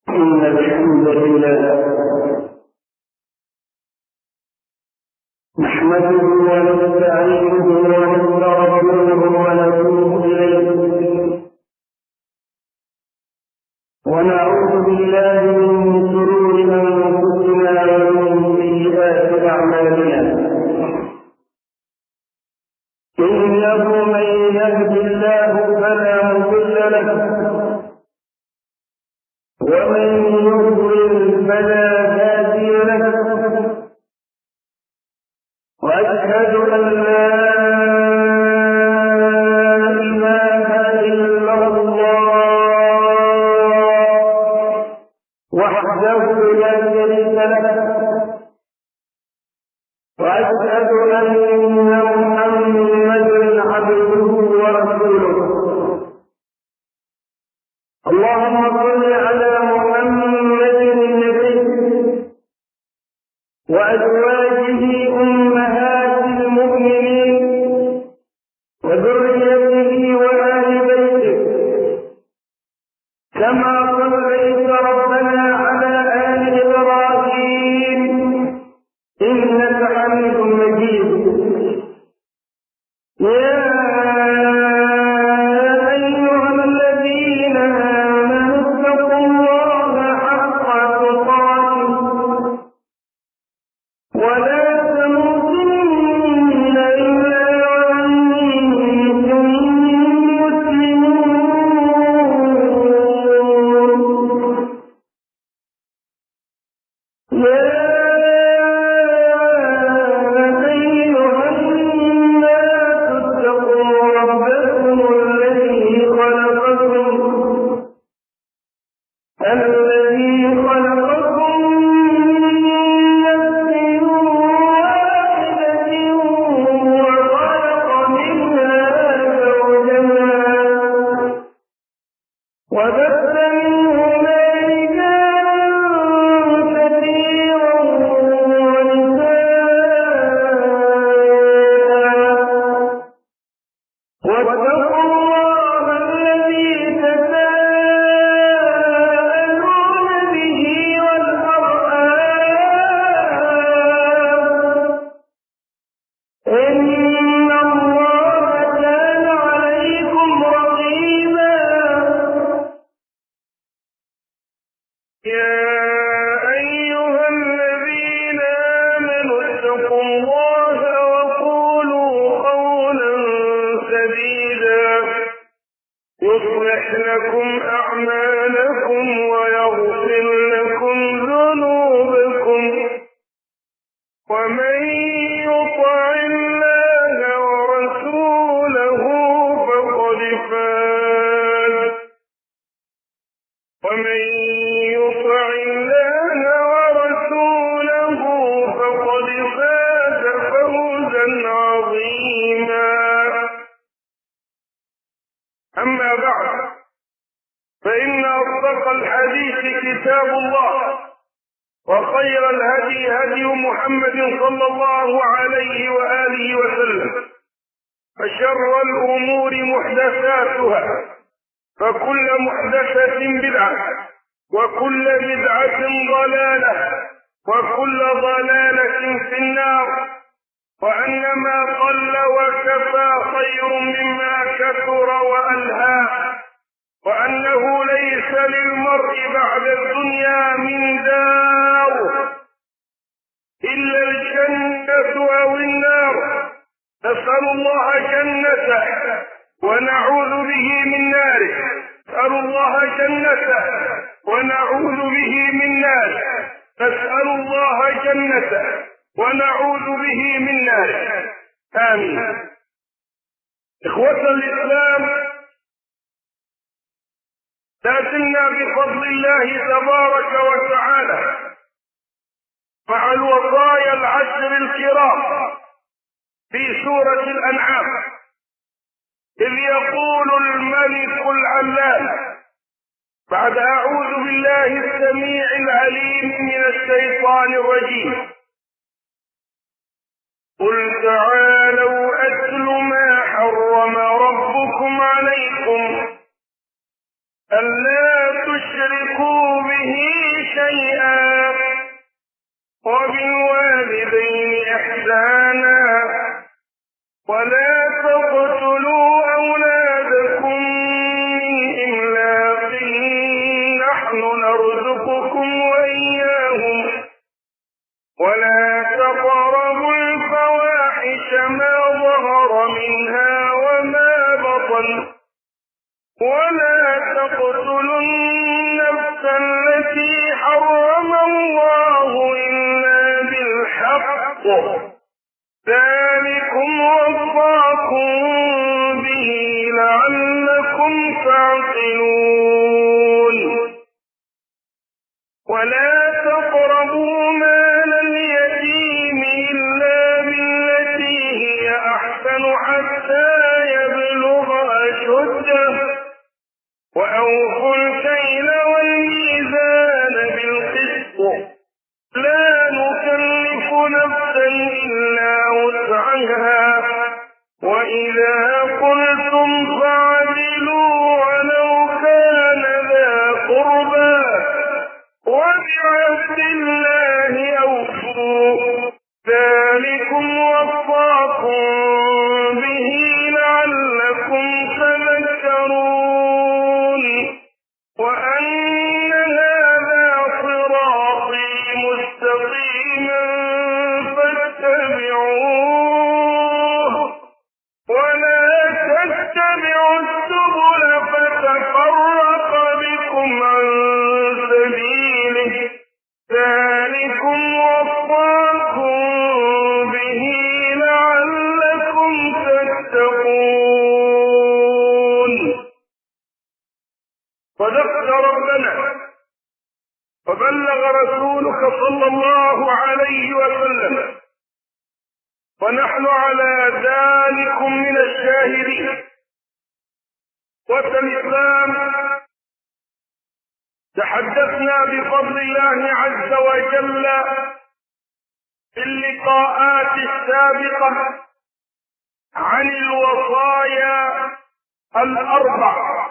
إن الحمد لله نحمده ونستعينه ونستغفره ونتوب إليه ونعوذ بالله من شرور أنفسنا ومن سيئات أعمالنا إنه من يهد الله فلا مضل له ومن يضلل فلا هادي له وأشهد أن لا إله إلا الله وحده لا شريك له وأشهد أن محمدا عبده ورسوله اللهم صل على محمد النبي وأزواجه أمهات المؤمنين وذريته وآل بيته كما صليت ربنا على آل إبراهيم إنك حميد مجيد يا وخير الهدي هدي محمد صلى الله عليه وآله وسلم وشر الأمور محدثاتها فكل محدثة بدعة وكل بدعة ضلالة وكل ضلالة في النار وأن ما قل وكفى خير مما كثر وألهى وأنه ليس للمرء بعد الدنيا من دار إلا الجنة أو النار نسأل الله جنته ونعوذ به من ناره نسأل الله جنته ونعوذ به من ناره نسأل الله جنته ونعوذ به من ناره آمين. إخوة الإسلام، لازلنا بفضل الله تبارك وتعالى مع الوصايا العشر الكرام في سورة الأنعام، إذ يقول الملك العلام بعد أعوذ بالله السميع العليم من الشيطان الرجيم: قل تعالوا أتل ما حرم ربكم عليكم ألا تشركوا به نحن نرزقكم وإياهم ولا تقربوا الفواحش ما ظهر منها وما بطن ولا تقتلوا النفس التي حرم الله إلا بالحق ذلكم وصاكم به لعلكم تعقلون ولا تقربوا مال اليتيم إلا بالتي هي أحسن حتى يبلغ أشده وأوفوا الكيل والميزان بالقسط لا نكلف نفسا إلا وسعها وإذا قلتم فاعدلوا ولو كان ذا قربى وبعهد الله أوفوا ذلكم وصاكم به لعلكم تذكرون وأن هذا صراطي مستقيما فاتبعوه ولا تتبعوا السبل فتفرق بكم عن سبيله ذلكم وصاكم به لعلكم تتقون صدقت ربنا وبلغ رسولك صلى الله عليه وسلم ونحن على ذلك من الشاهدين والإسلام تحدثنا بفضل الله عز وجل في اللقاءات السابقة عن الوصايا الأربع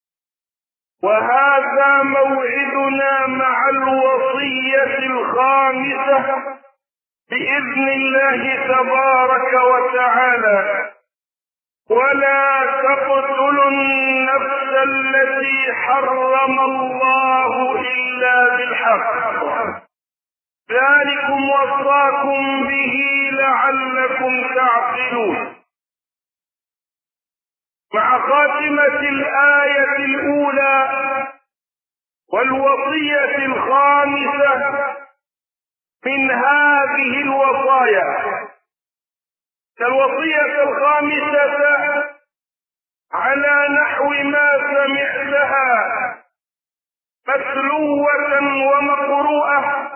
وهذا موعدنا مع الوصية الخامسة بإذن الله تبارك وتعالى ولا تقتلوا النفس التي حرم الله إلا بالحق ذلكم وصاكم به لعلكم تعقلون مع خاتمة الآية الأولى والوصية الخامسة من هذه الوصايا الوصية الخامسة على نحو ما سمعتها متلوة ومقروءة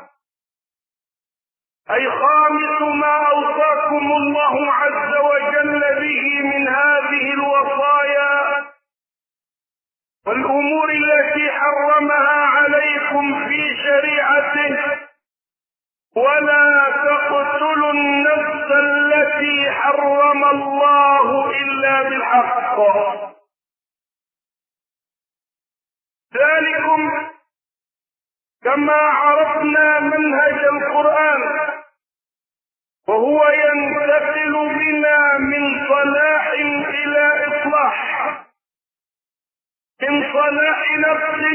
أي خامس ما أوصاكم الله عز وجل به من هذه الوصايا والأمور التي حرمها عليكم في شريعته ولا تقتلوا النفس التي حرم الله إلا بالحق ذلكم كما عرفنا منهج القرآن وهو ينتقل بنا من صلاح إلى إصلاح من صلاح نفس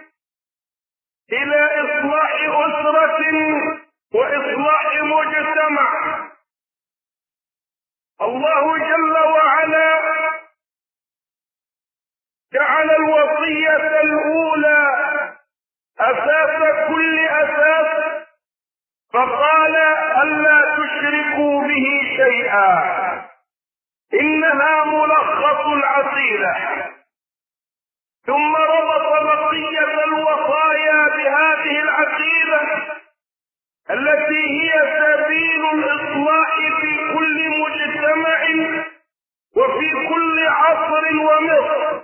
إلى إصلاح أسرة وإصلاح مجتمع الله جل وعلا جعل الوصية الأولى أساس كل أساس فقال ألا تشركوا به شيئا إنها ملخص العقيدة ثم ربط بقية الوصايا بهذه العقيدة التي هي سبيل الإصلاح في كل مجتمع وفي كل عصر ومصر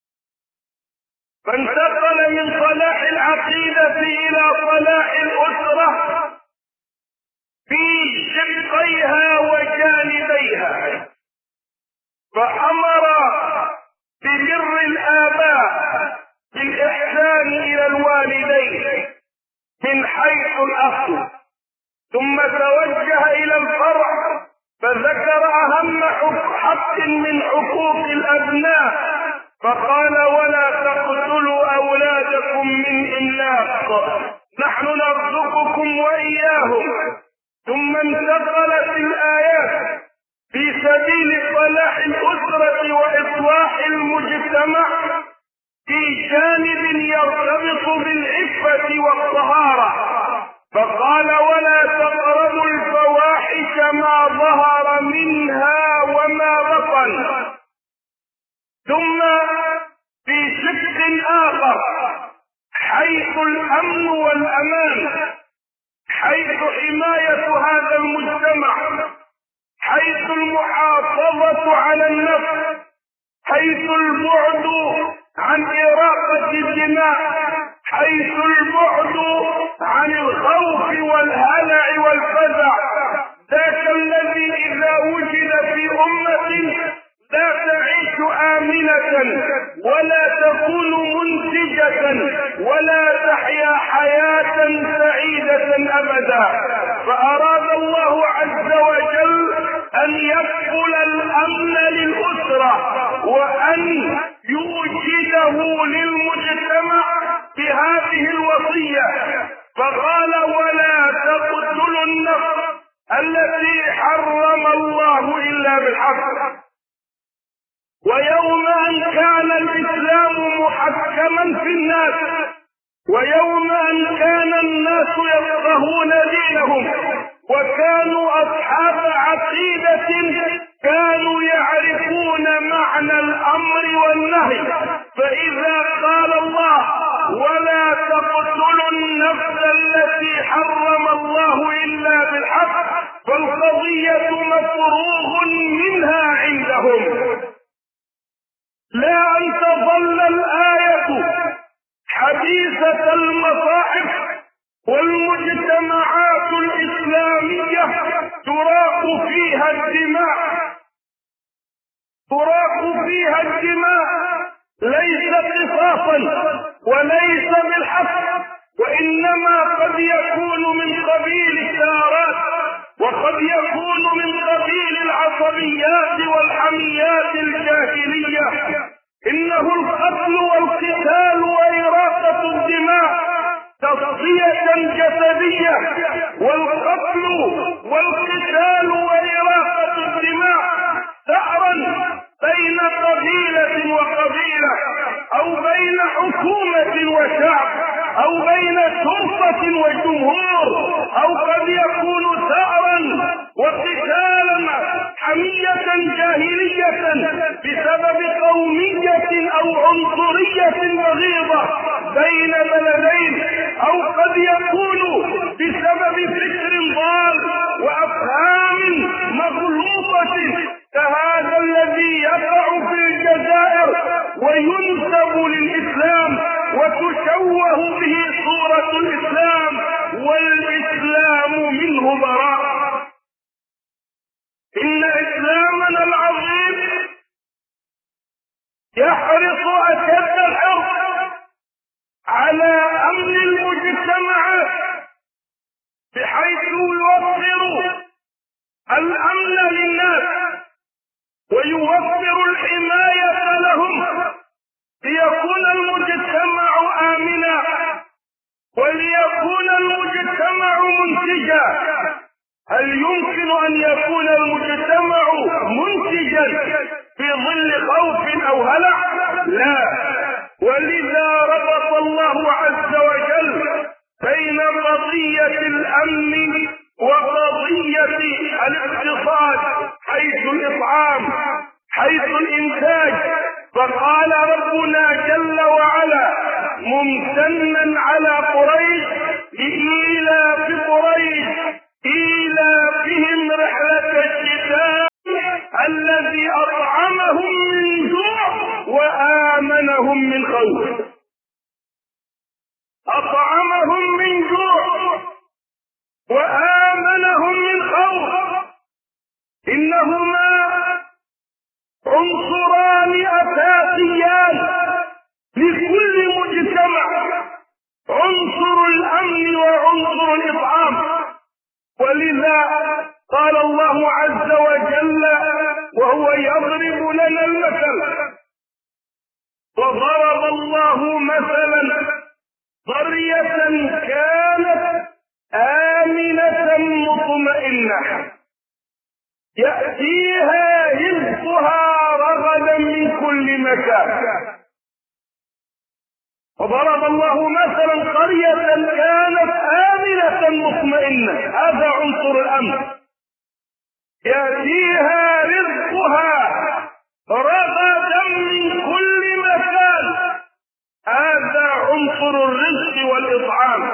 فانتقل من صلاح العقيدة إلى صلاح الأسرة في شقيها وجانبيها فأمر ببر الآباء بالإحسان إلى الوالدين من حيث الأصل ثم توجه إلى الفرع فذكر أهم حق من حقوق الأبناء فقال ولا تقتلوا أولادكم من نحن نرزقكم وإياهم. ثم انتقلت الآيات في سبيل صلاح الأسرة وإصلاح المجتمع في جانب يرتبط بالعفة والطهارة، فقال ولا تقربوا الفواحش ما ظهر منها وما بطن. ثم في شق آخر حيث الأمن والأمان، حيث حماية هذا المجتمع، حيث المحافظة على النفس، حيث البعد عن إراقة الدماء، حيث البعد عن الخوف والهلع والفزع، ذاك الذي إذا وجد في أمة لا تعيش آمنة ولا تكون منتجة ولا تحيا حياة سعيدة أبدا. فأراد الله عز وجل أن يكفل الأمن للأسرة وأن يوجده للمجتمع بهذه الوصية، فقال ولا تقتلوا النفس التي حرم الله إلا بالحق. ويوم أن كان الإسلام محكما في الناس، ويوم أن كان الناس يفقهون دينهم وكانوا أصحاب عقيدة كانوا يعرفون معنى الأمر والنهي، فإذا قال الله ولا تقتلوا النفس التي حرم الله إلا بالحق فالقضية مفروغ منها عندهم. لا أن تظل الآية حديثة المصاحف والمجتمعات الإسلامية تراق فيها الدماء ليس قصاصا وليس بالحق، وإنما قد يكون من قبيل الثارات وقد يكون من قبيل العصبيات والحميات الجاهلية. إنه القتل والقتال وإراقة الدماء تصفية جسدية، والقتل والقتال وإراقة الدماء ثأرا بين قبيلة وقبيلة أو بين حكومة وشعب أو بين شرطة وجمهور، أو قد يكون ثأرا وقتالا حمية جاهلية بسبب قومية أو عنصرية بغيضة بين بلدين، أو قد يكون بسبب فكر ضال وأفهام مغلوطة كهذا الذي يقع في الجزائر وينسب للإسلام وتشوه به صورة الإسلام والإسلام منه براء. إن إسلامنا العظيم يحرص أشد الحرص على أمن المجتمعات بحيث يوفر الأمن للناس ويوفر الحماية لهم ليكون المجتمع آمنا وليكون المجتمع منتجا. هل يمكن أن يكون المجتمع منتجا في ظل خوف أو هلع؟ لا. ولذا ربط الله عز وجل بين قضية الأمن وقضية الاقتصاد، حيث الإطعام، حيث الإنتاج. فقال ربنا جل وعلا ممتنا على قريش لإيلاف قريش إيلافهم رحلة الشتاء الذي أطعمهم من جوع وآمنهم من خوف. أطعمهم من جوع وآمنهم من خوف. إنهما عنصران أساسيان لكل مجتمع، عنصر الأمن وعنصر الإطعام. ولذا قال الله عز وجل وهو يضرب لنا المثل، وضرب الله مثلا قرية الجنة يأتيها رزقها رغدا من كل مكان. وضرب الله مثلا قرية كانت آمنة مطمئنة، هذا عنصر الأمن، يأتيها رزقها رغدا من كل مكان، هذا عنصر الرزق والإطعام.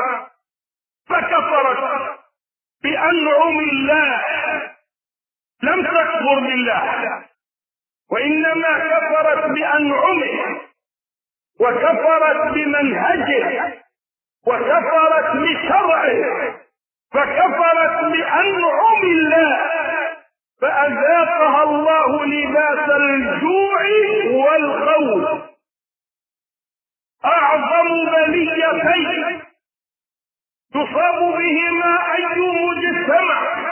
فكفرت بأنعم الله، لم تكفر بالله، وإنما كفرت بأنعمه، وكفرت بمنهجه، وكفرت بشرعه، فكفرت بأنعم الله، فأذاقها الله لباس الجوع والخوف. أعظم بليتين تصاب بهما أي مجتمع،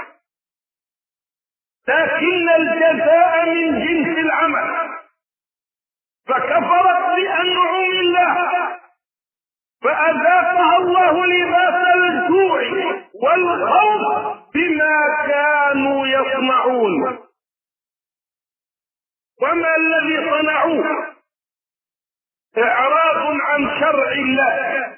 لكن الجزاء من جنس العمل. فكفرت بأنعم الله فأذاقها الله لباس الجوع والخوف بما كانوا يصنعون. وما الذي صنعوه؟ إعراض عن شرع الله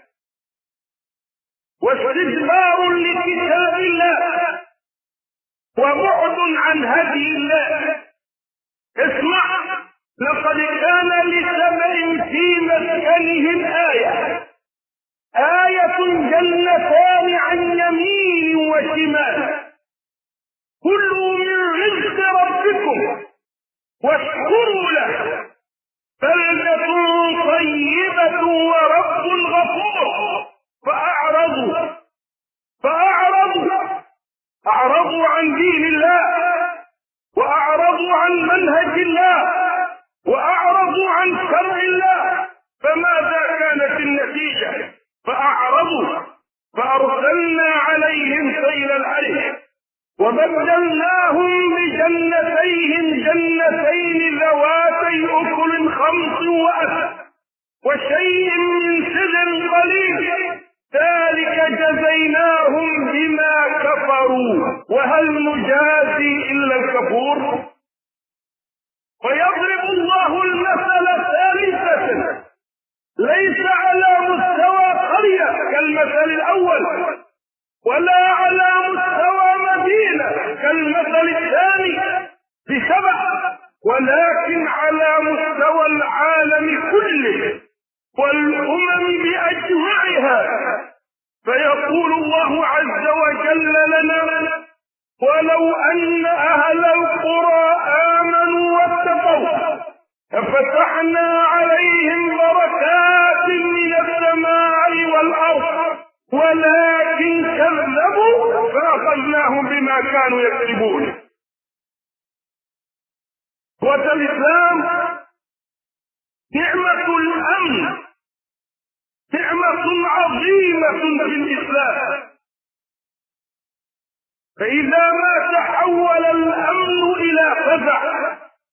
واستكبار لكتاب الله وبعد عن هدي الله. اسمع، لقد كان لسبأ في مسكنهم آية جنتان عن يمين وشمال، كلوا من رزق ربكم واشكروا له بلدة طيبة ورب غفور. فأعرضوا عن دين الله، وأعرضوا عن منهج الله، وأعرضوا عن شرع الله. فماذا كانت النتيجة؟ فأعرضوا فأرسلنا عليهم سيل العرم وبدلناهم جنتين ذواتي أكل خمط وأثل وشيء من سدر قليل، ذلك جزيناهم بما كفروا وهل نجازي إلا الكفور. ويضرب الله المثل ثالثة ليس على مستوى قرية كالمثل الأول، ولا على مستوى مدينة كالمثل الثاني بسبع، ولكن على مستوى العالم كله والأمم بأجمعها. فيقول الله عز وجل لنا: ولو أن أهل القرى آمنوا واتقوا ففتحنا عليهم بركات من السماء والأرض ولكن كذبوا فأخذناهم بما كانوا يكسبون. والإسلام نعمة الأمن، نعمة عظيمة في الإسلام. فإذا ما تحول الأمن إلى فزع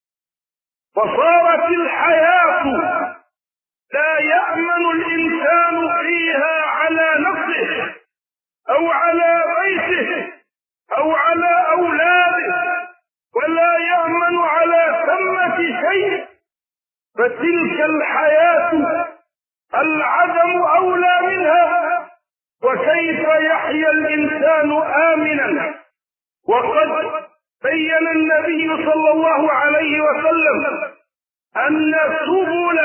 وصارت الحياة لا يأمن الإنسان فيها على نفسه أو على بيته أو على أولاده، ولا يأمن على ثمة شيء، فتلك الحياة العدم أولى منها. وكيف يحيا الإنسان آمنا؟ وقد بين النبي صلى الله عليه وسلم أن سبل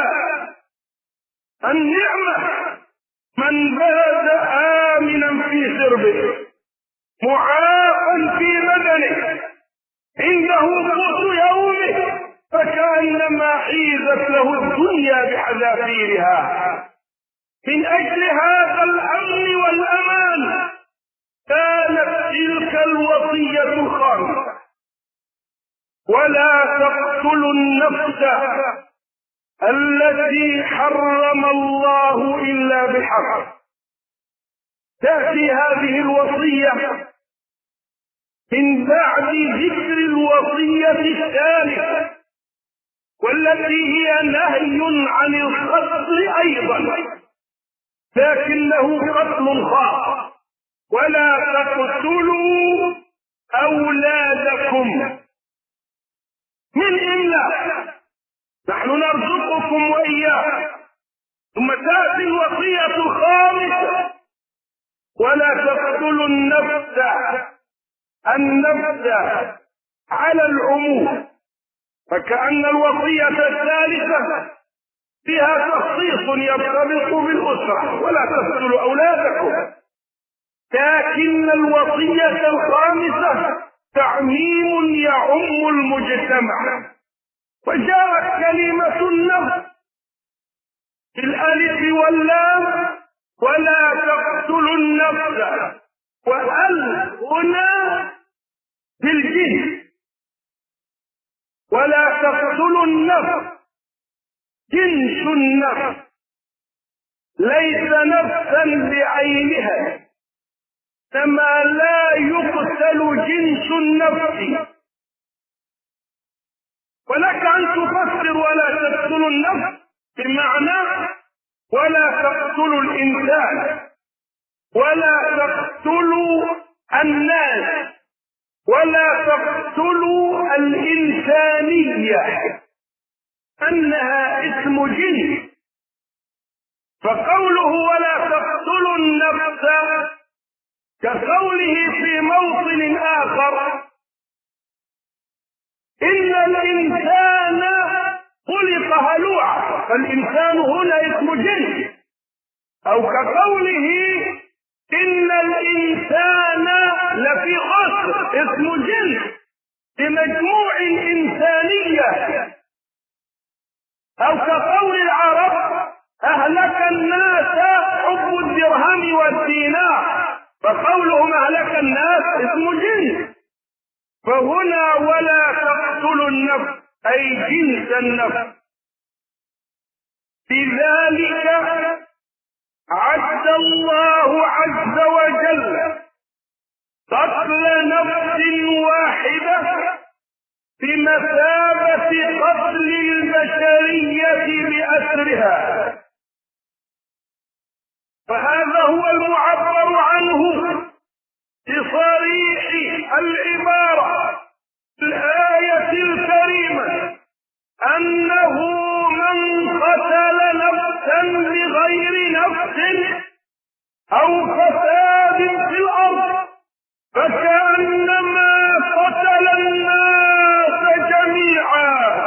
النعمة من بات آمنا في سربه معافا في بدنه عنده قوت يومه فكأنما حيزت له الدنيا بحذافيرها. من أجل هذا الأمن والأمان كانت تلك الوصية الخامسة: ولا تقتلوا النفس التي حرم الله إلا بحق. تأتي هذه الوصية من بعد ذكر الوصية الثالثة والتي هي نهي عن القتل أيضا، لكنه قتل خاص: ولا تقتلوا أولادكم من إملاق، نحن نرزقكم وإياهم. ثم تأتي الوصية الخامسة: ولا تقتلوا النفس على العموم، فكأن الوصية الثالثة فيها تخصيص يرتبط بالأسرة: ولا تقتلوا أولادكم. لكن الوصية الخامسة تعميم يعم المجتمع، وجاءت كلمة النفس بالألف واللام: ولا تقتلوا النفس، وأل هنا بالجنس. ولا تقتلوا النفس جنس النفس، ليس نفسا بعينها، كما لا يقتل جنس النفس. ولك أن تفسر ولا تقتلوا النفس بمعنى ولا تقتلوا الإنسان، ولا تقتلوا الناس، ولا تقتلوا الإنسانية، أنها اسم جنس. فقوله ولا تقتلوا النفس كقوله في موطن آخر: إن الإنسان خلق هلوعا، فالإنسان هنا اسم جنس. أو كقوله إن الإنسان لفي خسر، اسم جنس بمجموع إنسانية. أو كقول العرب: أهلك الناس حب الدرهم والدينار، فقولهم أهلك الناس اسم جنس. فهنا ولا تقتلوا النفس أي جنس النفس. بذلك عد الله عز وجل قتل نفس واحدة بمثابة قتل البشرية بأسرها، فهذا هو المعبر عنه بصريح العبارة الآية الكريمة: أنه من قتل نفسا بغير نفس أو فساد في الأرض فكأنما قتل الناس جميعا،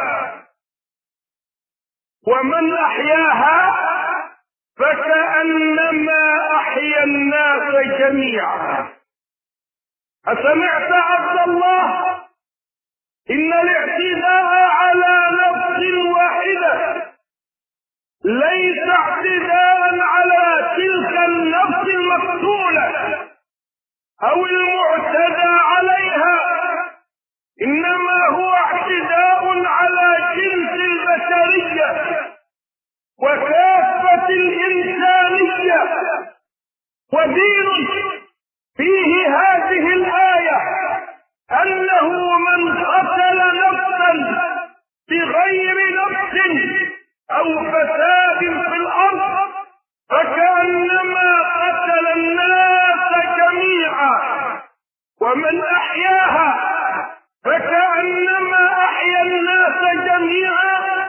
ومن أحياها فكأنما أحيا الناس جميعا. أسمعت عبد الله؟ إن الاعتداء على نفس واحدة ليس اعتداء على تلك النفس المقتولة أو المعتدى عليها، إنما هو اعتداء على جنس البشرية وكافة الإنسانية. ودين فيه هذه الآية أنه من قتل نفسا بغير نفس أو فساد في الأرض فكأنما قتل الناس جميعا، ومن أحياها فكأنما أحيا الناس جميعا.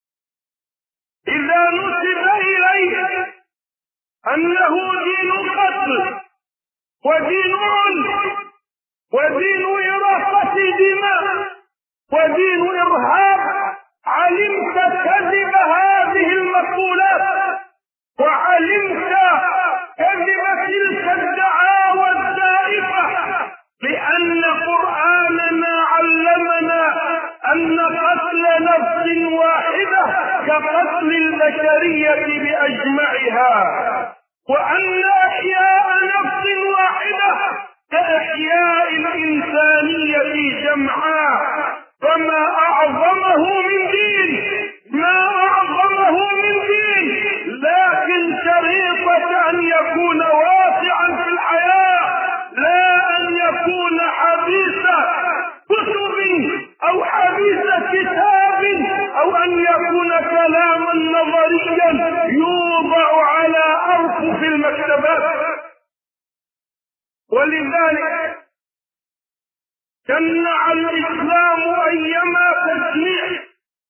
إذا نسب إليه أنه دين قتل ودين عنف ودين إراقة دماء ودين إرهاب، علمت كذب هذه المقولات، وعلمت كذب تلك الدعاوى الزائفة، لأن قرآننا علمنا أن قتل نفس واحدة كقتل البشرية بأجمعها، وأن إحياء نفس واحدة كإحياء الإنسانية جمعاء. فما أعظمه من دين، ما أعظمه من دين، لكن شريطة أن يكون واسعا في الحياة، لا أن يكون حديث كتب أو حديث كتاب، أو أن يكون كلاما نظريا يوضع على أرفف المكتبات. ولذلك شنع الإسلام أيما تشنيع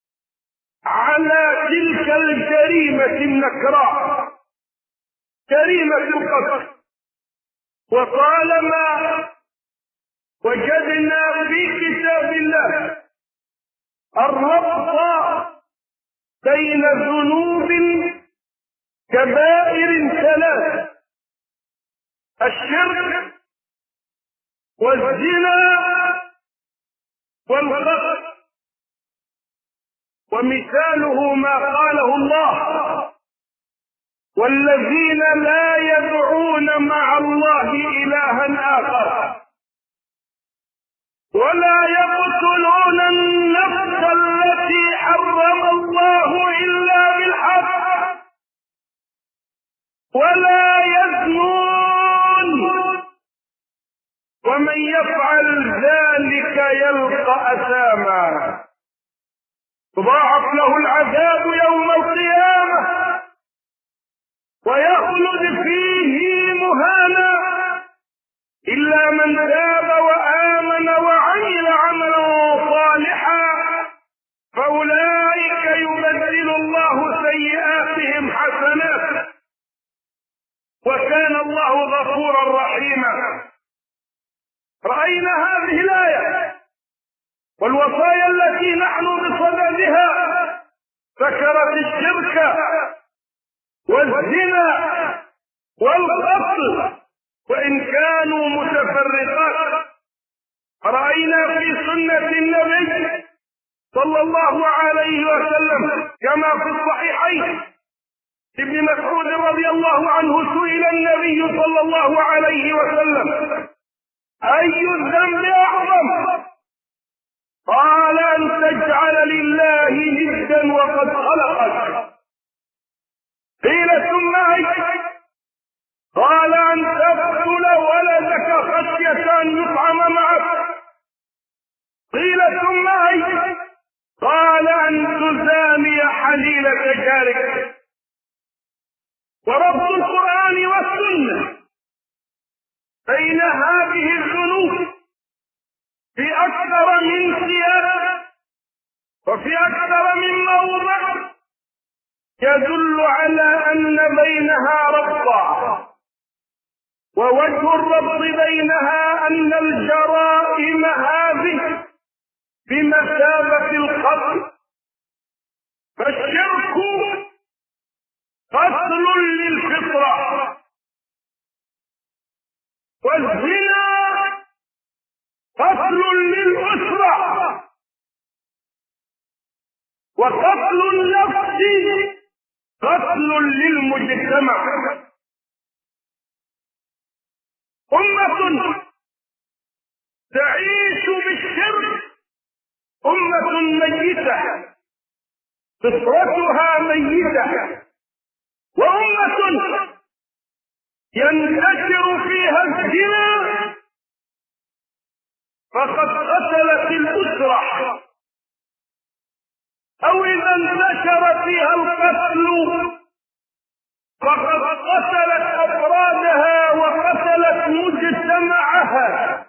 على تلك الجريمة النكراء، جريمة القتل. وطالما وجدنا في كتاب الله الربط بين ذنوب كبائر ثلاث: الشرك والزنا والقتل، ومثاله ما قاله الله: والذين لا يدعون مع الله إلها آخر ولا يقتلون النفس التي حرم الله إلا بالحق ولا يزنون ومن يفعل ذلك يلقى أثاما يضاعف له العذاب يوم القيامة ويخلد فيه مهانا إلا من تاب وآمن وعمل عملا صالحا فأولئك يبدل الله سيئاتهم حسنات وكان الله غفورا رحيما. رأينا هذه الآية والوصايا التي نحن بصددها ذكرت الشرك والزنا والقتل وإن كانوا متفرقات. رأينا في سنة النبي صلى الله عليه وسلم كما في الصحيحين ابن مسعود رضي الله عنه سئل النبي صلى الله عليه وسلم: أي الذنب أعظم؟ قال: أن تجعل لله ندا وقد خلقك. قيل: ثم أي؟ قال: أن تقتل ولدك خشية أن يطعم معك. قيل: ثم أي؟ قال: أن تزاني حليلة جارك. وربط القرآن والسنة بين هذه الذنوب في أكثر من سياق وفي أكثر من موضع يدل على أن بينها ربطا، ووجه الربط بينها أن الجرائم هذه بمثابة القتل، فالشرك قتل للفطرة، والزنا قتل للأسرة، وقتل النفس قتل للمجتمع. أمة تعيش بالشرك أمة ميتة فطرتها ميتة، وأمة ينتشر فيها الزنا فقد قتلت الأسرة، أو إذا انتشر فيها القتل فقد قتلت أفرادها وقتلت مجتمعها.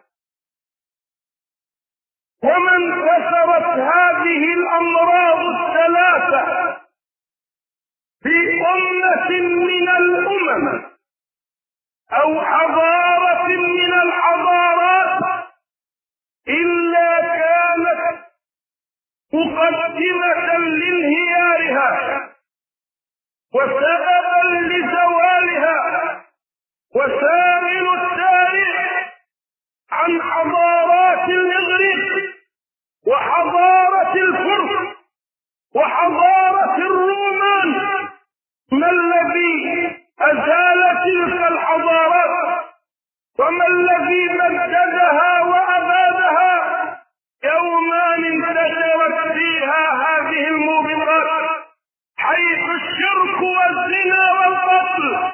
ومن انتشرت هذه الأمراض الثلاثة في أمة من الأمم أو حضارة من الحضارات إلا كانت مقدمة لانهيارها وسببا لزوالها. وسائل التاريخ عن حضارات الإغريق وحضارة الفرس وحضارة الرومان ما الذي أزال تلك الحضارات وما الذي مددها وأبادها؟ يومان انتشرت فيها هذه الموبقات حيث الشرك والزنا والقتل.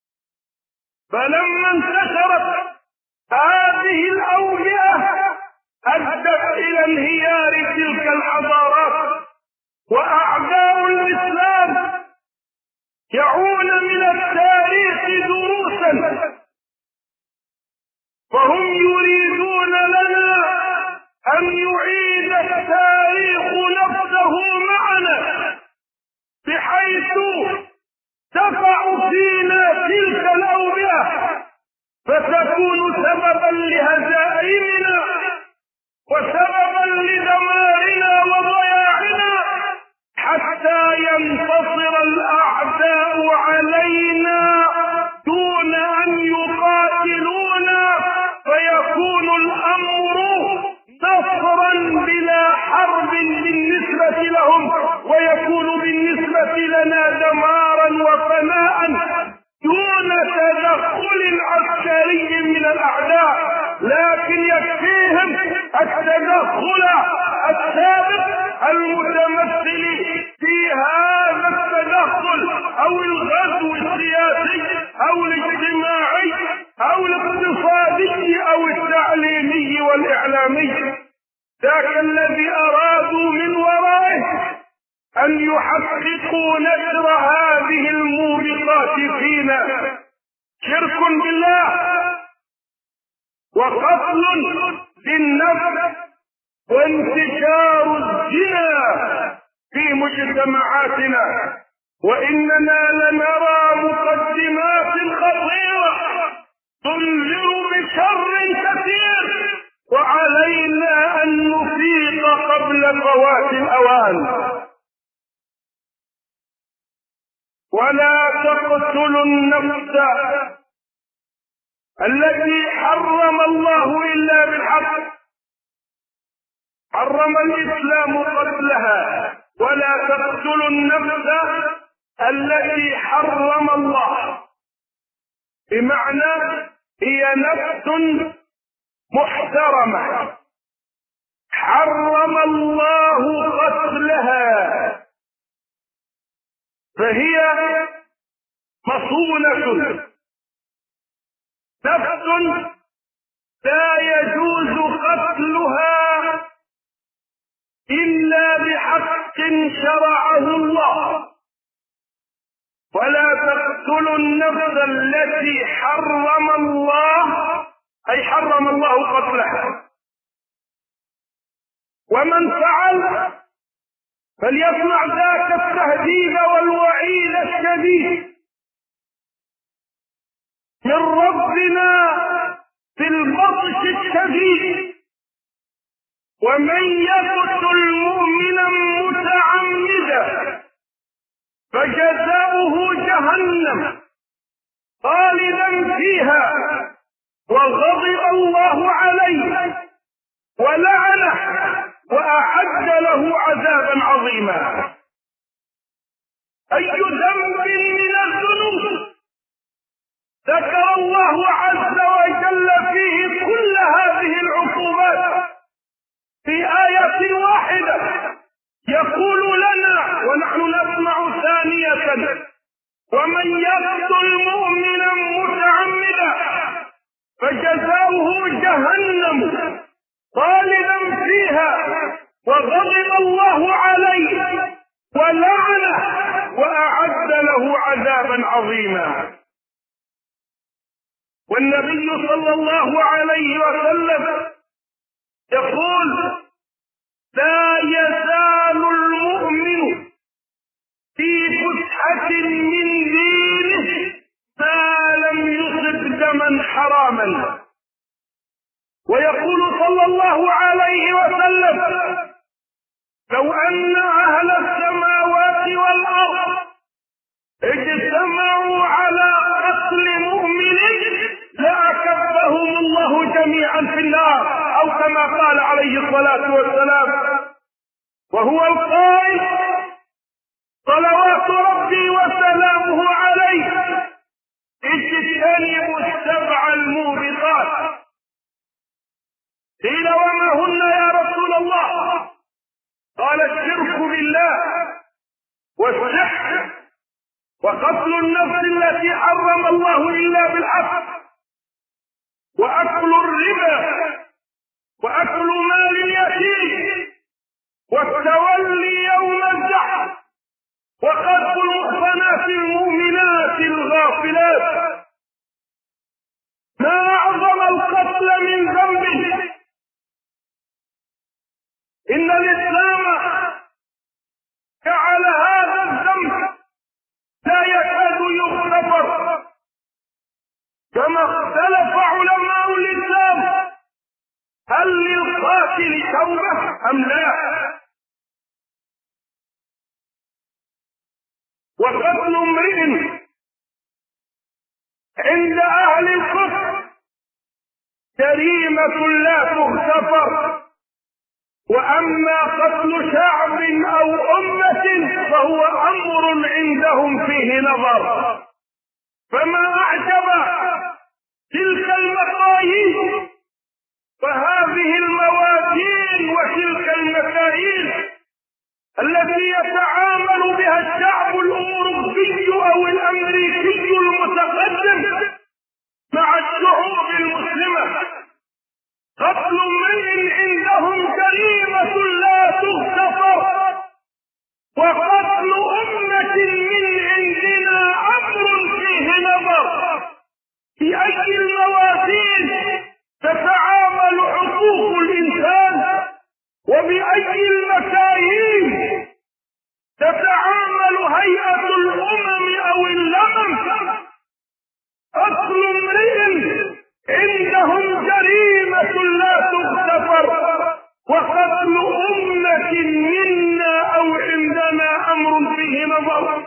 فلما انتشرت هذه الأوجاع أدت إلى انهيار تلك الحضارات، وأعداء الإسلام يعون من التاريخ دروسا، فهم يريدون لنا فتكون سببا لهزائمنا وسببا لدمارنا وضياعنا حتى ينتصر الأعداء علينا دون أن يقاتلونا، فيكون الأمر نصرا بلا حرب بالنسبة لهم، ويكون بالنسبة لنا دمارا وفناء دون تدخل عسكري من الأعداء. لكن يكفيهم التدخل السابق المتمثل في هذا التدخل أو الغزو السياسي أو الاجتماعي أو الاقتصادي أو التعليمي والإعلامي. ذاك الذي أرادوا من ورائه أن يحققوا نشر هذه الموبقات فينا شرك بالله وقتل للنفس وانتشار الزنا في مجتمعاتنا، وإننا لنرى مقدمات خطيرة تنذر بشر كثير، وعلينا أن نفيق قبل فوات الأوان. ولا تقتلوا النفس التي حرم الله إلا بالحق، حرم الإسلام قتلها. ولا تقتلوا النفس التي حرم الله، بمعنى هي نفس محترمة حرم الله قتلها، فهي مصونة، نفس لا يجوز قتلها إلا بحق شرعه الله. ولا تقتلوا النفس التي حرم الله، أي حرم الله قتلها. ومن فعل فليصنع ذاك التهديد والوعيد الشديد من ربنا في البطش الشديد. ومن يقتل مؤمنا متعمدا فجزاؤه جهنم خالدا فيها وغضب الله عليه ولعنه وأعد له عذابا عظيما. أي ذنب من الذنوب ذكر الله عز وجل فيه كل هذه العقوبات في آية واحدة، يقول لنا ونحن نسمع ثانية: ومن يقتل مؤمنا متعمدا فجزاؤه جهنم خالدا فيها وغضب الله عليه ولعنه وأعد له عذابا عظيما. والنبي صلى الله عليه وسلم يقول: لا يزال المؤمن في فسحة من دينه ما لم يصب دما حراما. ويقول صلى الله عليه وسلم: لو أن أهل السماوات والأرض اجتمعوا على قتل مؤمن لأكبهم الله جميعا في النار، أو كما قال عليه الصلاة والسلام، وهو القائل صلوات ربي وسلامه عليه: اجتنبوا السبع الموبقات. قيل: وما هن يا رسول الله؟ قال: الشرك بالله والسحر وقتل النفس التي حرم الله إلا بالحق وأكل الربا وأكل مال اليتيم والتولي يوم الزحف وقذف المحصنات المؤمنات الغافلات. ما أعظم القتل من ذنبه. إن الإسلام جعل هذا الذنب لا يكاد يغتفر، كما اختلف علماء الإسلام هل للقاتل توبة أم لا. وقتل امرئ عند أهل الكفر جريمة لا تغتفر، وأما قتل شعب أو أمة فهو أمر عندهم فيه نظر. فما أعجب تلك المقاييس فهذه الموازين وتلك المكاييل التي يتعامل بها الشعب الأوروبي أو الأمريكي المتقدم مع الشعوب المسلمة. قتل امرئ عندهم جريمة لا تغتفر، وقتل أمة من عندنا أمر فيه نظر. بأي الموازين تتعامل حقوق الإنسان، وبأي المكاييل تتعامل هيئة الأمم أو اللمم. قتل امرئ عندهم جريمة لا تغتفر، وقتل أمة منا أو عندنا أمر فيه نظر.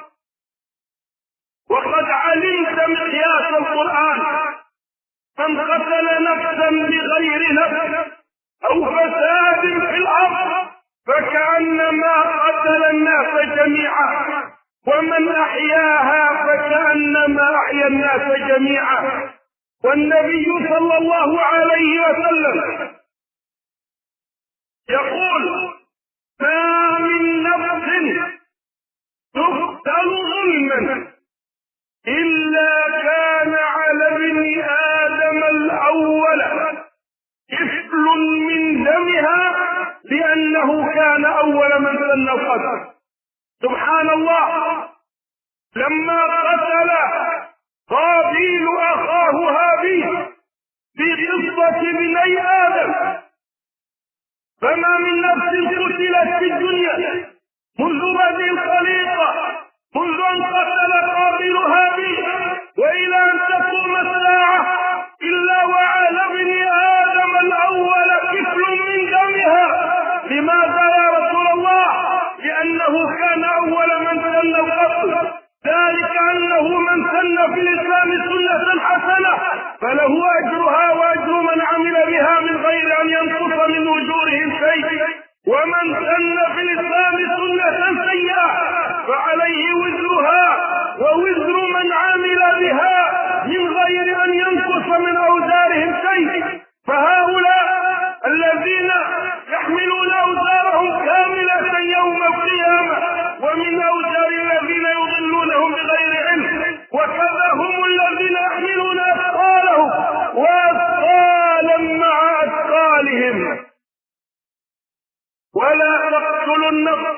وقد علمت مقياس القرآن: من قتل نفسا بغير نفس أو فساد في الأرض فكأنما قتل الناس جميعا، ومن أحياها فكأنما أحيا الناس جميعا. والنبي صلى الله عليه وسلم يقول: ما من نفس تقتل ظلما إلا كان على ابن آدم الأول كفل من دمها، لأنه كان أول من سن القتل. سبحان الله، لما قتل قابيل أخاه هابيل في قصة ابني آدم، فما من نفس قتلت في الدنيا منذ بدء الخليقة، منذ أن قتل قابيل هابيل وإلى أن تقوم الساعة، إلا وعلى ابن آدم الأول كفل من دمها. لماذا يا رسول الله؟ لأنه كان أول من سن القتل، ذلك أنه من سن في الإسلام سنة حسنة فله أجرها وأجر من عمل بها من غير أن ينقص من أجورهم شيء، ومن سن في الإسلام سنة سيئة فعليه وزرها ووزر من عمل بها من غير أن ينقص من أوزارهم شيء. فهؤلاء الذين يحملون أوزارهم كاملة يوم القيامة ومن أوزار الذين يضلونهم بغير علم، وكذا هم الذين يحملون أثقالهم وأثقالا مع أثقالهم. ولا تقتلوا النفس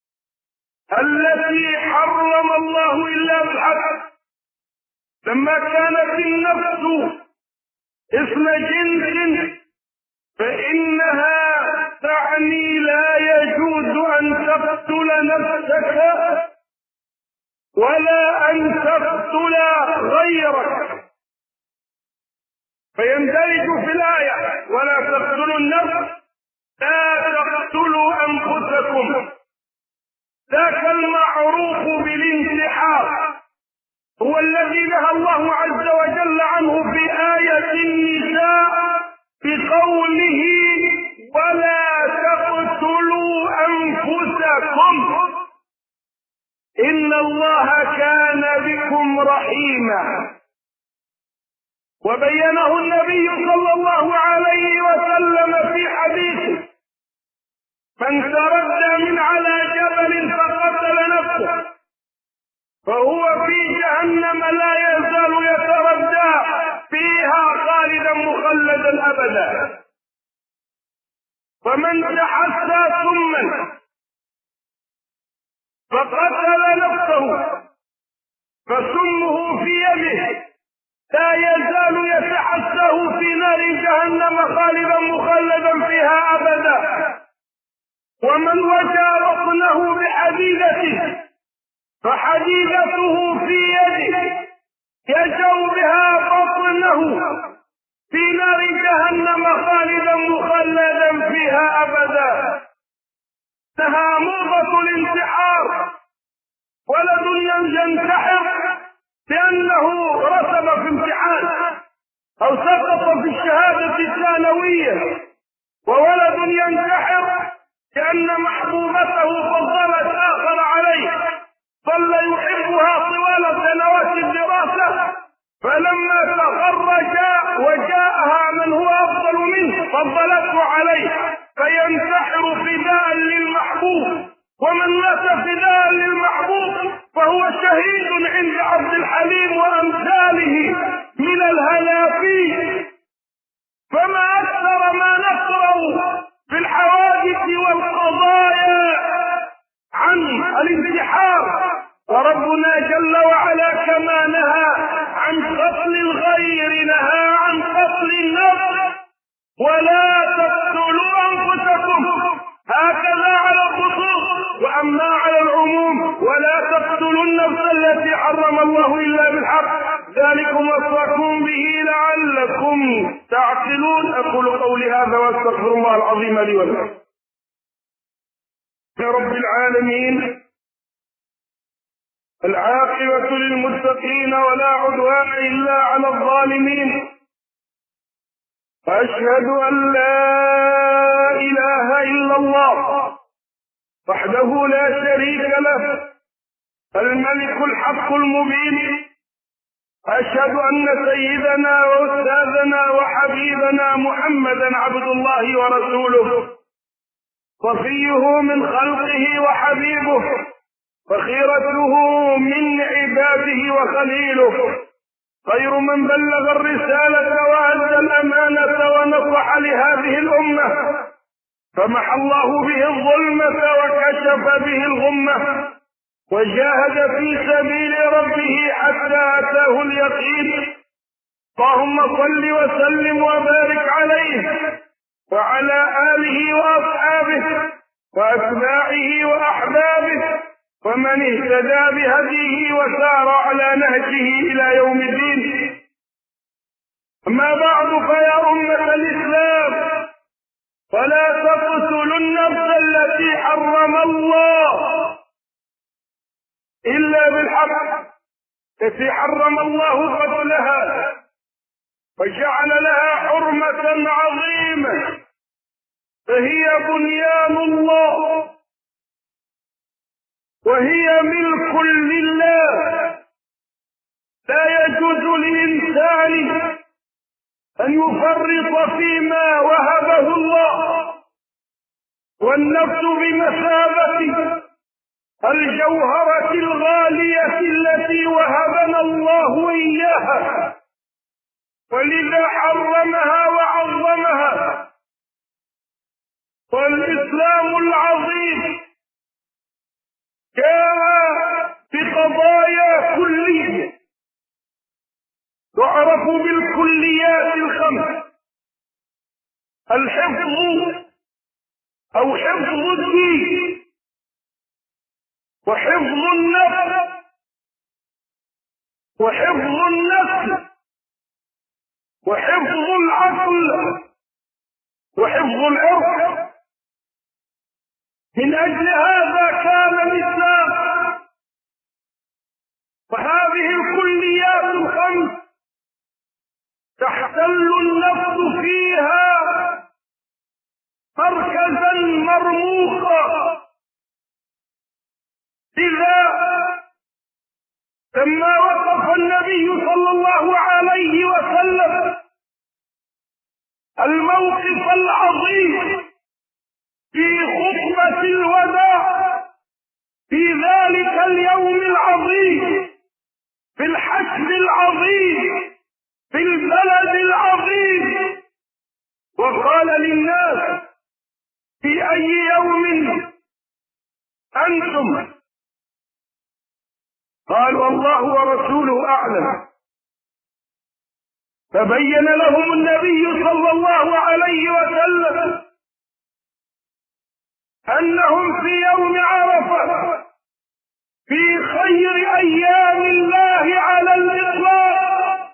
التي حرم الله إلا بالحق. لما كانت النفس اسم جنس فإنها تعني لا يجوز أن تقتل نفسك ولا أن تقتل غيرك، فيندرج في الآية: ولا تقتلوا النفس، لا تقتلوا أنفسكم. ذاك المعروف بالانتحار هو الذي نهى الله عز وجل عنه في آية النساء بقوله: ولا تقتلوا أنفسكم إن الله كان بكم رحيما. وبينه النبي صلى الله عليه وسلم في حديثه: من تردى من على جبل فقتل نفسه فهو في جهنم لا يزال يتردى فيها خالدا مخلدا أبدا. ومن تحسى سما فقتل نفسه فسمه في يده لا يزال يتحساه في نار جهنم خالدا مخلدا فيها أبدا. ومن وجى بطنه بحديدته فحديدته في يده يجو بها بطن أو سقط في الشهادة الثانوية وولد ينتحر لأن محبوبته فضلت آخر عليه، ظل يحبها طوال سنوات الدراسة، فلما تخرج وجاءها من هو أفضل منه فضلته عليه فينتحر فداء للمحبوب. ومن مات فداء للمحبوب فهو شهيد عند عبد الحليم وأمثاله من الهلافين. فما أكثر ما نقرأ في الحوادث والقضايا عن الانتحار، وربنا جل وعلا كما نهى عن قتل الغير نهى عن قتل النفس. ولا تقتلوا أنفسكم، هكذا على الخصوص، وأما على العموم ولا تقتلوا النفس التي حرم الله إلا بالحق، ذلكم وصاكم به لعلكم تعقلون. أقول قولي هذا وأستغفر الله العظيم لي ولكم. يا رب العالمين، العاقبة للمتقين ولا عدوان إلا على الظالمين، وأشهد أن لا إله إلا الله وحده لا شريك له الملك الحق المبين. أشهد أن سيدنا وأستاذنا وحبيبنا محمدا عبد الله ورسوله، صفيه من خلقه وحبيبه، وخيرته من عباده وخليله، خير من بلغ الرسالة وأدى الأمانة ونصح لهذه الأمة، فمحى الله به الظلمة وكشف به الغمة، وجاهد في سبيل ربه حتى أتاه اليقين. اللهم صل وسلم وبارك عليه وعلى آله وأصحابه وأتباعه وأحبابه ومن اهتدى بهديه وسار على نهجه إلى يوم الدين. أما بعد، فيا أمة الإسلام، ولا تقتلوا النفس التي حرم الله إلا بالحق، التي حرم الله قتلها وجعل لها حرمة عظيمة، فهي بنيان الله وهي ملك لله. لا يجوز لإنسان أن يفرط فيما وهبه الله، والنفس بمثابة الجوهرة الغالية التي وهبنا الله إياها، ولذا حرمها وعظمها. والإسلام العظيم جاء بقضايا كلية تعرف بالكليات الخمس: الحفظ أو حفظ الدين، وحفظ النفس، وحفظ النسل، وحفظ العقل، وحفظ العرق. من أجل هذا كان الإسلام وهذه الكليات الخمس تحتل النفس فيها مركزا مرموقا. لذا لما وقف النبي صلى الله عليه وسلم الموقف العظيم في خطبة الوداع في ذلك اليوم العظيم، في الحشد العظيم، في البلد العظيم، وقال للناس: في أي يوم أنتم؟ قالوا: الله ورسوله أعلم. فبين لهم النبي صلى الله عليه وسلم أنهم في يوم عرفة في خير أيام الله على الإطلاق.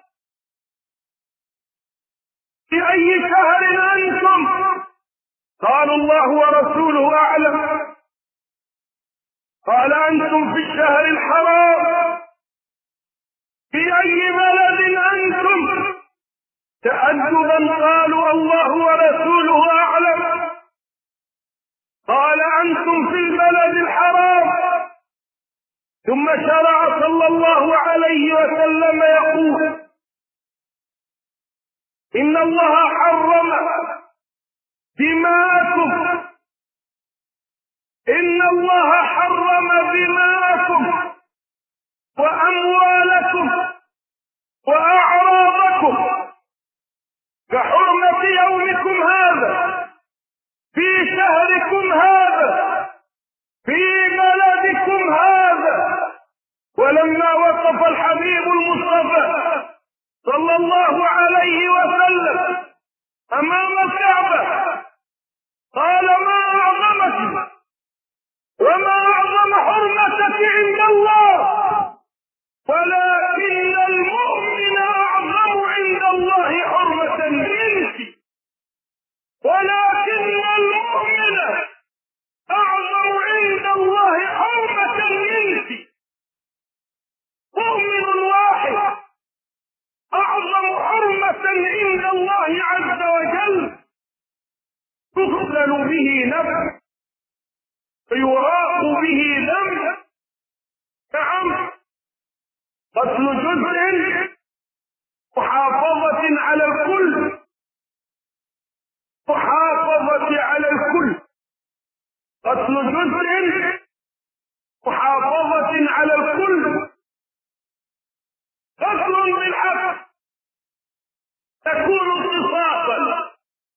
في أي شهر أنتم؟ قالوا: الله ورسوله أعلم. قال: أنتم في الشهر الحرام. في أي بلد أنتم؟ إن الله حرم دماءكم، إن الله حرم دماءكم وأموالكم وأعراضكم كحرمة يومكم هذا في شهركم هذا في بلدكم هذا. ولما وقف الحبيب المصطفى صلى الله عليه وسلم أمام الكعبة قال: ما أعظمك وما أعظم حرمتك عند الله، ولكن المؤمن أعظم عند الله حرمة منك، ولكن المؤمن أعظم عند الله حرمة منك. مؤمن واحد أعظم حرمة عند الله عز وجل تقتل به نفس فيراق به دم. نعم، قتل جزء محافظة على الكل، محافظة على الكل. قتل جزء محافظة على الكل. قتل بالحق تكون قصاصا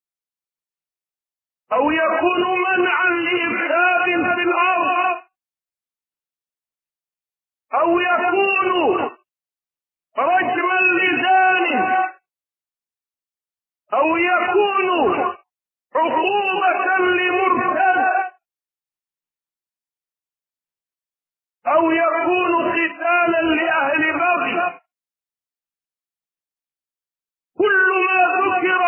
أو يكون منعا لإفساد في الأرض، أو يكون رجما لزانه، أو يكون عقوبة لمرتد، أو يكون قتالا لأهل بغي. كل ما ذكر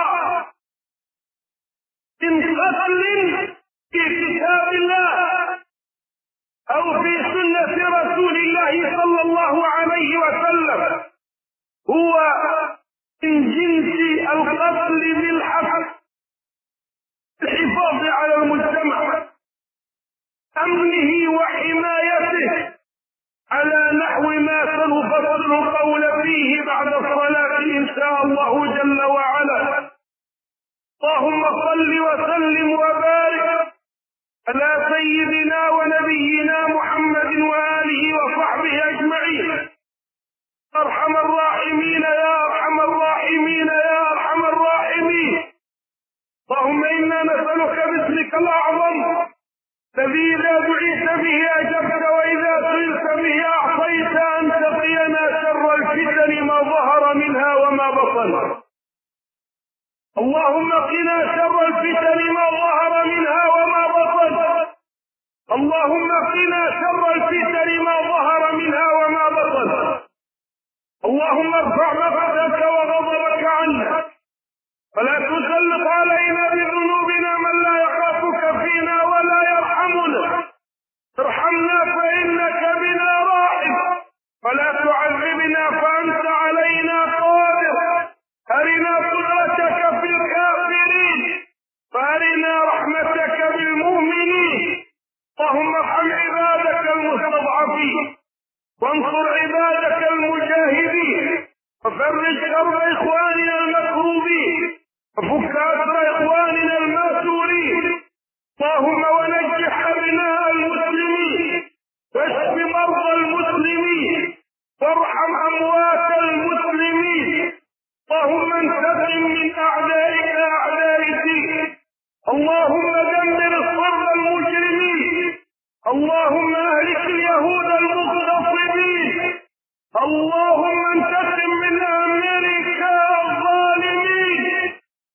من قتل في كتاب الله أو في سنة رسول الله صلى الله عليه وسلم هو من جنس القتل بالحق، الحفاظ على المجتمع، أمنه وحمايته، على نحو ما سنفصل القول فيه بعد الصلاة إن شاء الله جل وعلا. اللهم صل وسلم وبارك على سيدنا ونبينا محمد وآله وصحبه أجمعين. أرحم الراحمين يا أرحم الراحمين يا أرحم الراحمين. اللهم إنا نسألك باسمك الأعظم الذي إذا دعيت به أجبت وإذا سئلت به أعطيت أن تقينا شر الفتن ما ظهر منها وما بطن. اللهم قنا شر الفتن ما ظهر منها وما بطن. اللهم قنا شر الفتن ما ظهر منها وما بطن. اللهم ارفع مقتك وغضبك عنا، ولا تسلط علينا بذنوبنا من لا يخافك فينا ولا يرحمنا. ارحمنا فإنك بنا راحم، ولا تعذبنا فأنت علينا قادر. أرنا قدرتك في الكافرين، فأرنا رحمتك بالمؤمنين. اللهم ارحم عبادك المستضعفين، وانصر عبادك المجاهدين، وفرج كرب إخواننا المكروبين، وفك أسر إخواننا المأسورين. اللهم ونجح أبناء المسلمين، واشف مرضى المسلمين، وارحم أموات المسلمين. اللهم انتقم من أعدائك أعداء الدين. اللهم دمر الصرب المجرمين. اللهم أهلك اليهود المغتصبين. اللهم انتقم من أمريكا الظالمين.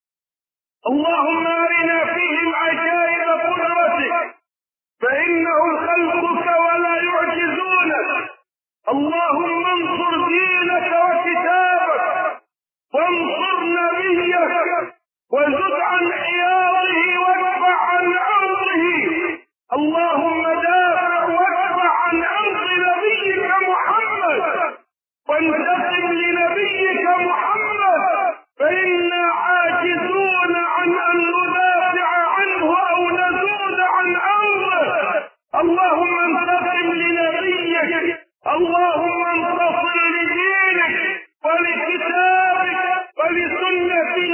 اللهم أرنا فيهم عجائب قدرتك، فإنهم خلقك ولا يعجزونك. اللهم انصر دينك وكتابك، وانصر نبيك، وزد عن حياره وادفع عن عرضه. اللهم دافع وادفع عن عرض نبيك محمد، وانتقم لنبيك محمد، فإنا عاجزون عن أن ندافع عنه أو نزود عن أمره. اللهم انتقم لنبيك، اللهم انتصر لدينك ولكتابك ولسنة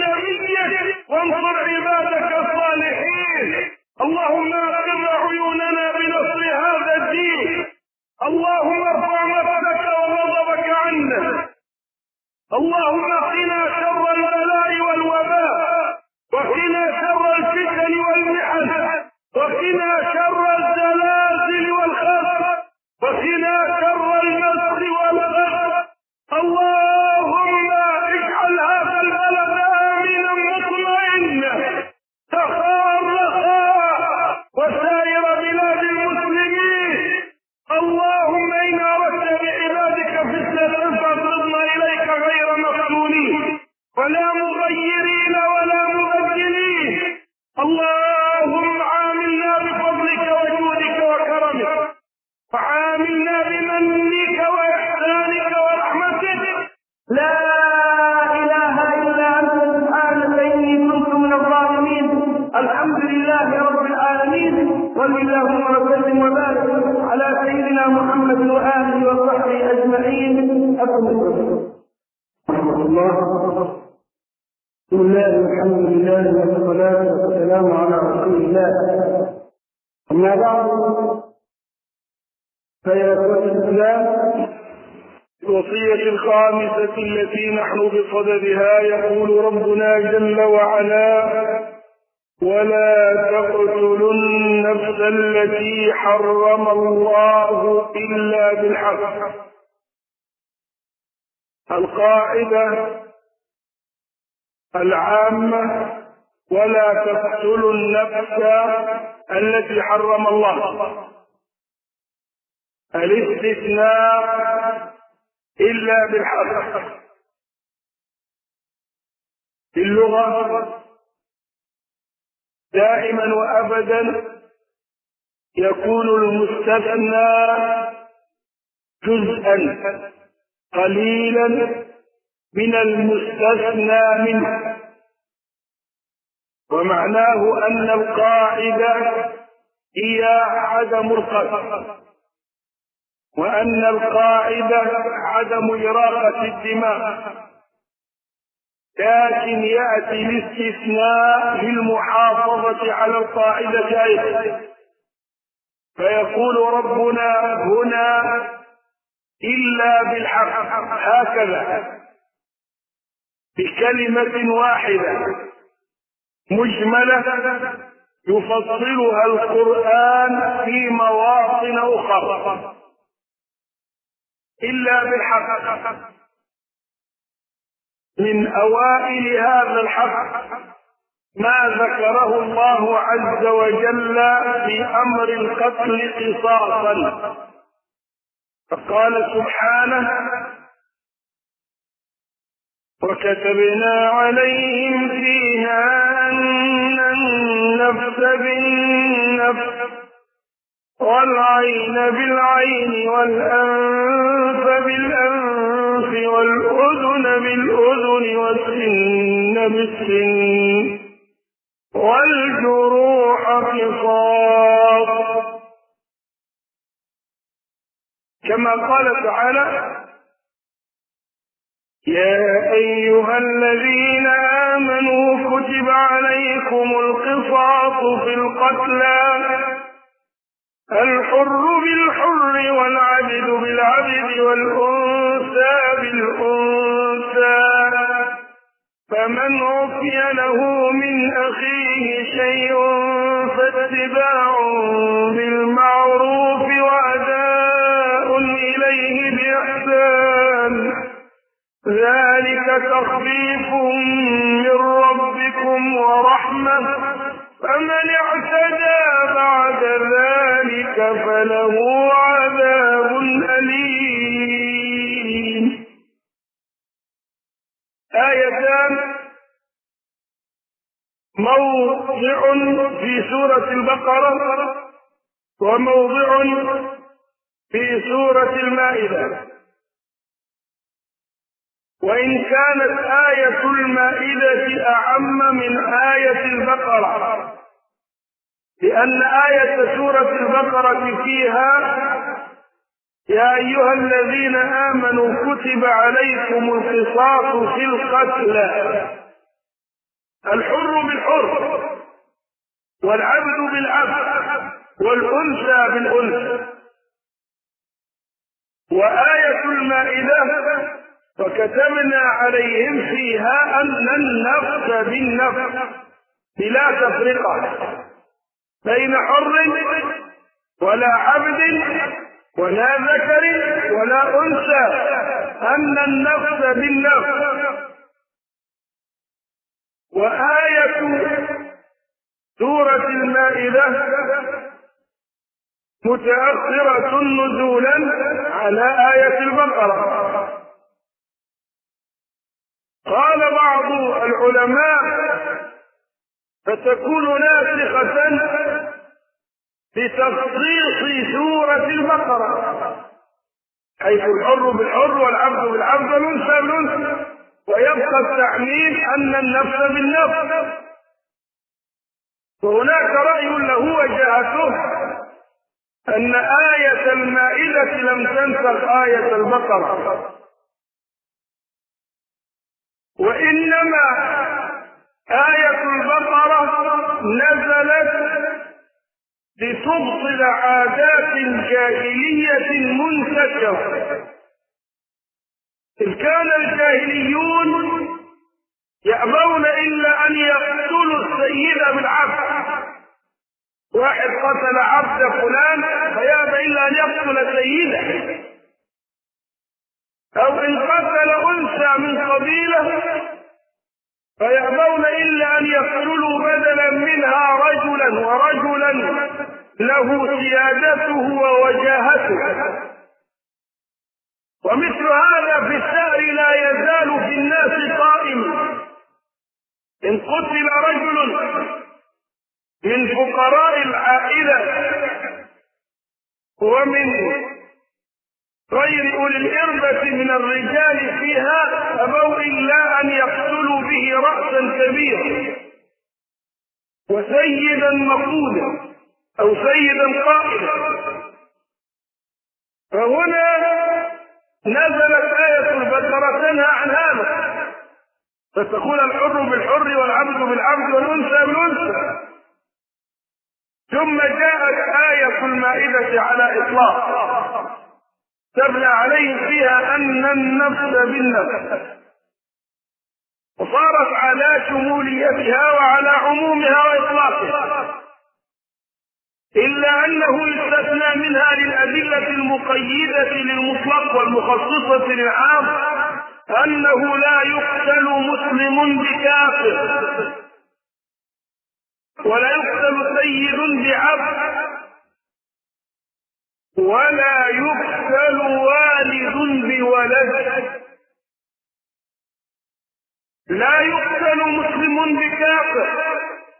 وانصر عبادك الصالحين. اللهم اقر عيوننا بنصر هذا الدين. اللهم ارفع نفسك وغضبك عنا. اللهم قنا شر البلاء والوباء، وقنا شر الفتن والمحن، وقنا شر الزلازل والخسف، وقنا شر المسخ والغسق. اللهم اجعل هذا البلد آمنا مطمئنا سخاء رخاء وسائر بلاد المسلمين. اللهم إن أردت بعبادك فتنة فاصرفنا إليك غير مفتونين ولا مغيرين ولا مبدلين. اللهم عاملنا بفضلك وجودك وكرمك، وعاملنا بمنك وإحسانك ورحمتك. لا إله إلا أنت سبحانك إني كنت من الظالمين. الحمد لله رب العالمين، صل اللهم وسلم وبارك على سيدنا محمد وآله وصحبه أجمعين. بسم الله والحمد لله والصلاة والسلام على رسول الله. أما بعد، فيا إخوة الإسلام، الوصية الخامسة التي نحن بصددها يقول ربنا جل وعلا: ولا تقتلوا النفس التي حرم الله إلا بالحق. القاعدة العامة: ولا تقتلوا النفس التي حرم الله. الاستثناء إلا بالحق. في اللغة دائما وأبدا يكون المستثنى جزءا قليلا من المستثنى منه، ومعناه أن القاعدة هي عدم القتل، وأن القاعدة عدم إراقة الدماء، لكن يأتي الاستثناء للمحافظة على القاعدة أيضا. فيقول ربنا هنا: إلا بالحق، هكذا بكلمة واحدة مجملة يفصلها القرآن في مواطن أخرى. إلا بالحق. من أوائل هذا الحق ما ذكره الله عز وجل في أمر القتل قصاصا، فقال سبحانه: وكتبنا عليهم فيها أن النفس بالنفس والعين بالعين والأنف بالأنف والأذن بالأذن والسن بالسن والجروح قصاص، كما قال تعالى: يا أيها الذين آمنوا كتب عليكم القصاص في القتلى، الحر بالحر والعبد بالعبد والأنثى بالأنثى، فمن عفي له من أخيه شيء فاتباع بالمعروف وأداء إليه بإحسان، ذلك تخفيف من ربكم ورحمة، فمن اعتدى بعد ذلك فله عذاب أليم. آيتان: موضع في سورة البقرة وموضع في سورة المائدة. وإن كانت آية المائدة أعم من آية البقرة، لأن آية سورة البقرة فيها: يا أيها الذين آمنوا كتب عليكم القصاص في القتلى، الحر بالحر والعبد بالعبد والأنثى بالأنثى. وآية المائدة وكتبنا عليهم فيها أن النفس بالنفس بلا تفرقة بين حر ولا عبد ولا ذكر ولا أنثى، أن النفس بالنفس. وآية سورة المائدة متأخرة نزولا على آية البقرة. قال بعض العلماء فتكون ناسخة بتخصيص سورة البقرة، حيث الحر بالحر والعبد بالعبد والأنثى بالأنثى، ويبقى التعميم أن النفس بالنفس. وهناك رأي له وجهته أن آية المائدة لم تنسخ آية البقرة، وإنما آية البقرة نزلت لتبطل عادات جاهلية منتشرة. إذ كان الجاهليون يأبون إلا أن يقتلوا السيد بالعبد، واحد قتل عبد فلان فيأبى إلا أن يقتل سيده، أو إن قتل أنثى من قبيلة فيأبون إلا أن يقتلوا بدلا منها رجلا، ورجلا له سيادته ووجاهته. ومثل هذا في السائر لا يزال في الناس قائم. إن قتل رجل من فقراء العائلة ومن غير أولي الإربة من الرجال فيها أبوا إلا أن يقتلوا به رأسا كبيرا وسيدا مقودا أو سيدا قائدا. فهنا نزلت آية البقرة تنهى عن هذا، فتكون الحر بالحر والعبد بالعبد والأنثى بالأنثى. ثم جاءت آية المائدة على إطلاق تبنى عليه فيها أن النفس بالنفس، وصارت على شموليتها وعلى عمومها وإطلاقها، إلا أنه يستثنى منها للأدلة المقيدة للمطلق والمخصصة للعام، أنه لا يقتل مسلم بكافر، ولا يقتل سيد بعبد، ولا يقتل والد بولد. لا يقتل مسلم بكافر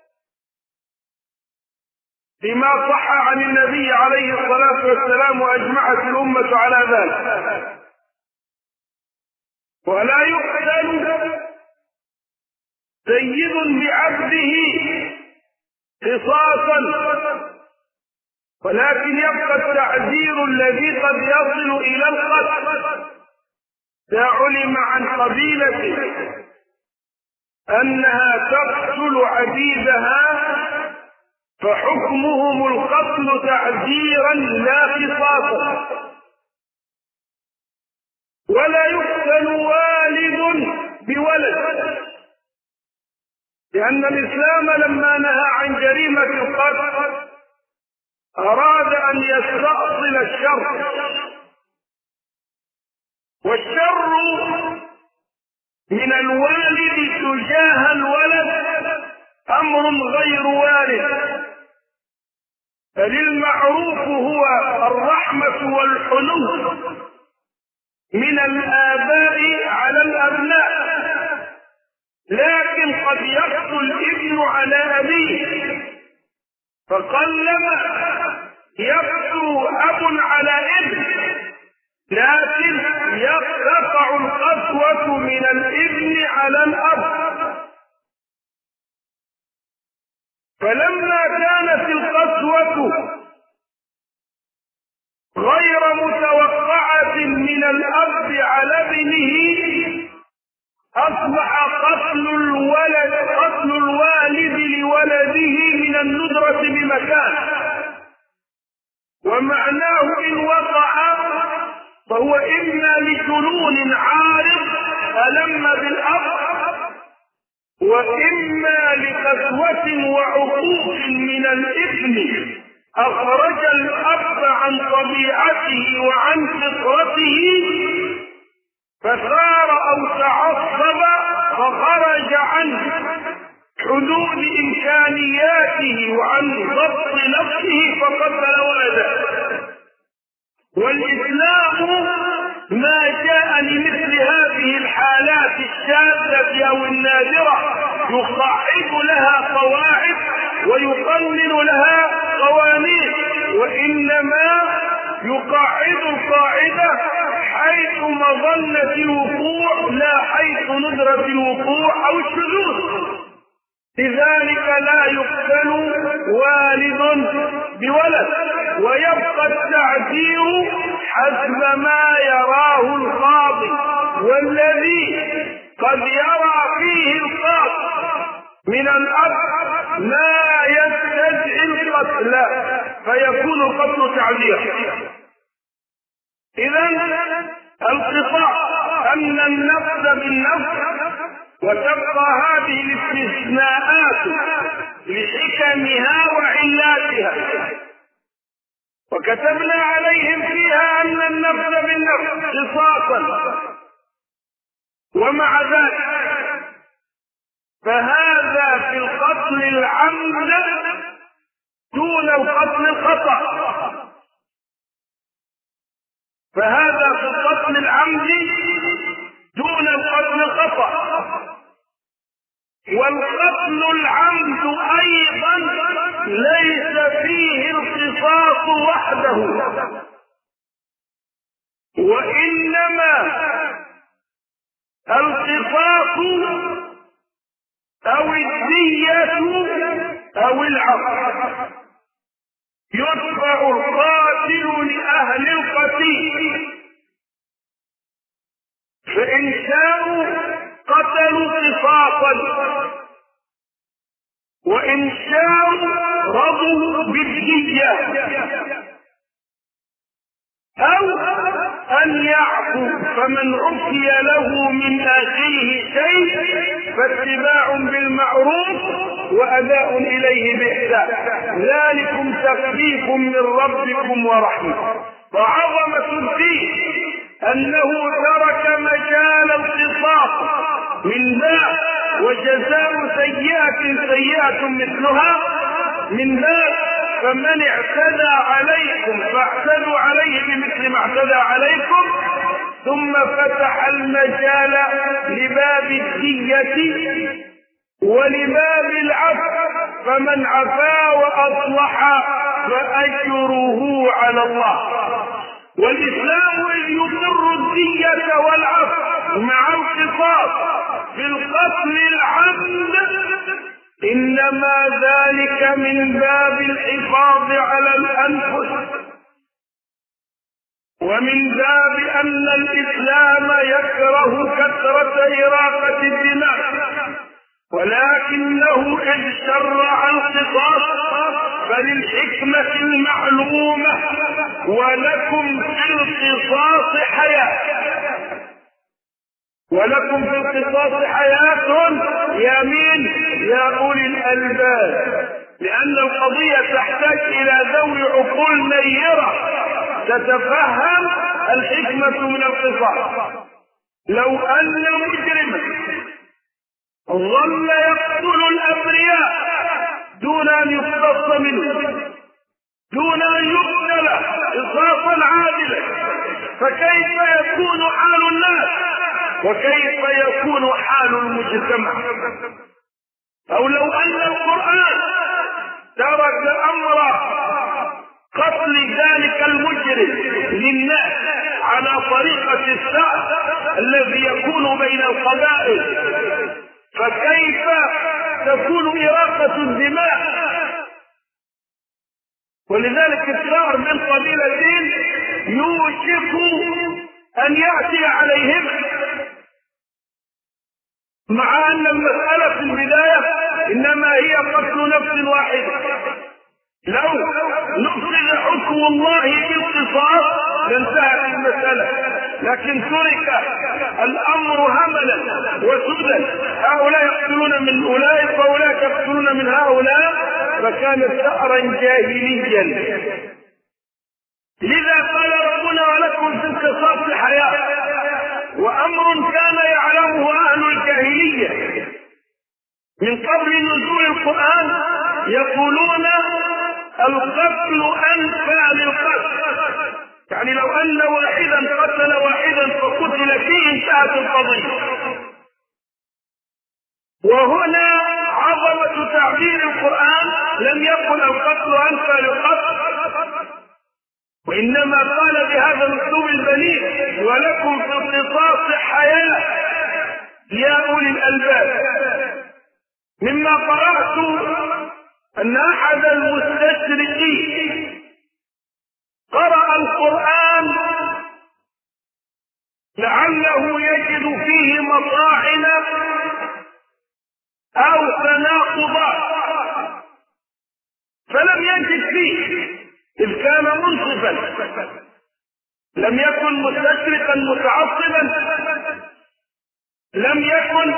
بما صح عن النبي عليه الصلاة والسلام وأجمعت الأمة على ذلك. ولا يقتل سيد بعبده قصاصا، ولكن يبقى التعذير الذي قد يصل إلى القتل. إذا علم عن قبيلة أنها تقتل عبيدها فحكمهم القتل تعذيرا لا قصاصا. ولا يقتل والد بولد، لأن الإسلام لما نهى عن جريمة القتل أراد أن يستأصل الشر، والشر من الوالد تجاه الولد أمر غير وارد، فللمعروف هو الرحمة والحنو من الآباء على الأبناء، لكن قد يقتل الابن على أبيه، فقلما يقتل أب على ابن، لكن يقطع القسوة من الابن على الأب. فلما كانت القسوة غير متوقعة من الأب على ابنه أصبح قتل الوالد وإما لقسوة وعقوق من الإثم أخرج الأب عن طبيعته وعن فطرته فصار أو تعصب فخرج عن حدود إمكانياته وعن ضبط نفسه فقتل ولده. والإسلام ما جاء لمثل هذه الحالات الشاذة أو النادرة يقعد لها قواعد ويقنن لها قوانين، وإنما يقعد القاعدة حيث مظنة الوقوع لا حيث ندرة الوقوع أو الشذوذ. لذلك لا يقتل والد بولد، ويبقى التعزير حسب ما يراه القاضي، والذي قد يرى فيه القاضي من الأب لا يستدعي القتل فيكون القتل تعزيرا. إذن القصاص أن النفس بالنفس، وتبقى هذه الاستثناءات لحكمها وعلاتها، وكتبنا عليهم فيها أن النفس بالنفس قصاصا. ومع ذلك فهذا في القتل العمد دون القتل الخطأ، فهذا في القتل العمد دون القتل الخطأ. والقتل العمد أيضا ليس فيه القصاص وحده، وإنما القصاص أو الدية أو العفو. يدفع القاتل لأهل القتيل، فإن شاءوا قتلوا قصاصا، وإن شاءوا رضوا بالدية، أو أن يعفو. فمن عفي له من أخيه شيء فاتباع بالمعروف وأداء إليه بإحسان، ذلكم تخفيف من ربكم ورحمة. وعظمة الدين أنه ترك مجال القصاص من باب وجزاء سيئة سيئة مثلها من باب فمن اعتدى عليكم فاعتدوا عليه بمثل ما اعتدى عليكم، ثم فتح المجال لباب الدية ولباب العفو، فمن عفا وأصلح فأجره على الله. والإسلام يقر الدية والعفو مع القصاص في القتل العمد، إنما ذلك من باب الحفاظ على الأنفس، ومن باب أن الإسلام يكره كثرة إراقة الدماء، ولكنه إذ شرع القصاص فللحكمة المعلومة ولكم في القصاص حياة، ولكم في القصاص حياة يا مين؟ يا أولي الألباب، لأن القضية تحتاج إلى ذوي عقول نيرة تتفهم الحكمة من القصاص. لو أن مجرما ظل يقتل الأبرياء دون أن يقتص منه، دون أن يقتل قصاصا عادلا، فكيف يكون حال الناس وكيف يكون حال المجتمع؟ أو لو أن القرآن ترك أمر قتل ذلك المجرم للناس على طريقة السعي الذي يكون بين القبائل، فكيف تكون إراقة الدماء؟ ولذلك الفرار من قبيلتين يوشك أن يأتي عليهم، مع أن المسألة في البداية إنما هي قتل نفس واحدة. لو نفذ حكم الله بالقصاص لانتهت المسألة، لكن ترك الأمر هملا وسدى، هؤلاء يقتلون يقتلون من أولئك وأولئك يقتلون من هؤلاء، فكان ثأرا جاهليا. لذا قال ربنا ولكم في القصاص حياة، وأمر كان يعلمه أهل الجاهلية من قبل نزول القرآن، يقولون القتل أنفى للقتل، يعني لو أن واحدا قتل واحدا فقتل فيه انتهت القضية. وهنا عظمة تعبير القرآن، لم يقل القتل أنفى للقتل، وإنما قال بهذا الأسلوب البليغ ولكم في القصاص حياة يا أولي الألباب. مما قرأت أن أحد المستشرقين قرأ القرآن لعله يجد فيه مطاعن أو تناقضات، فلم يجد فيه إذ كان منصفا، لم يكن مستشرقا متعصبا، لم يكن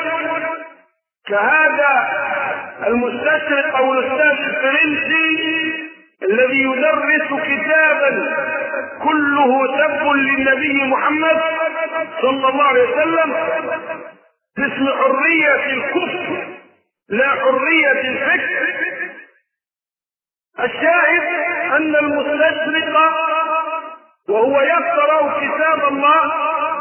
كهذا المستشرق أو الأستاذ الفرنسي الذي يدرس كتابا كله سب للنبي محمد صلى الله عليه وسلم باسم حرية الكفر لا حرية الفكر. الشاهد أن المستشرق وهو يقرأ كتاب الله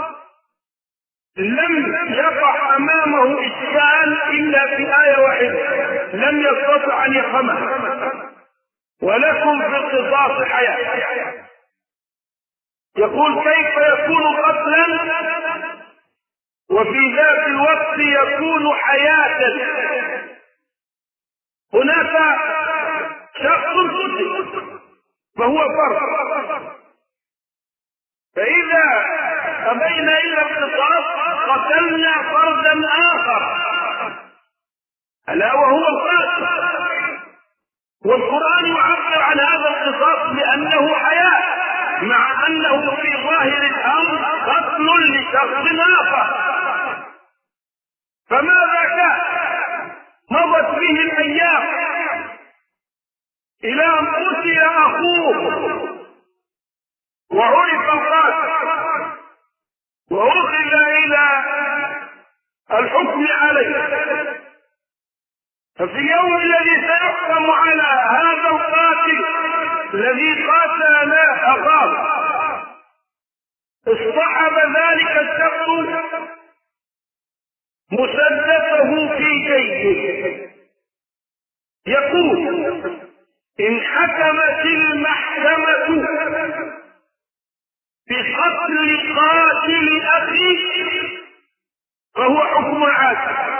لم يقع أمامه إشكال إلا في آية واحدة لم يستطع أن يفهمها: ولكم في القصاص حياة. يقول كيف يكون قتلا وفي ذات الوقت يكون حياة؟ هناك شخص قتل فهو فرد، فإذا أبينا إلى القصاص قتلنا فردا آخر ألا وهو القاتل، والقرآن يعبر عن هذا القصاص بأنه حياة، مع أنه في ظاهر الأمر قتل لشخص آخر. فماذا كان؟ مضت به الأيام إلى أن قتل أخوه وعرف القاتل وأخذ إلى الحكم عليه. ففي اليوم الذي سيحكم على هذا القاتل الذي قاتل أخاه اصطحب ذلك الشخص مسدسه في جيبه، يقول: إن حكمت المحكمة بقتل قاتل أخي فهو حكم عادل،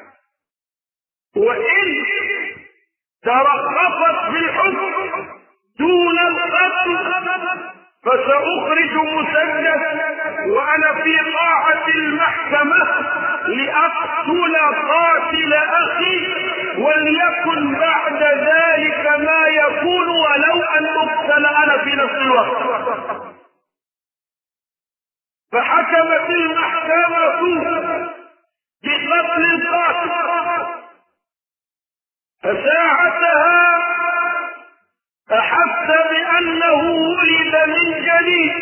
وإن ترخصت بالحكم دون القتل فسأخرج مسدس وأنا في طاعة المحكمة لأقتل قاتل أخي، وليكن بعد ذلك ما يكون ولو أن أقتل أنا في نفس الوقت. فحكمت المحكمة بقتل القاتل، فساعتها أحس بأنه ولد من جديد،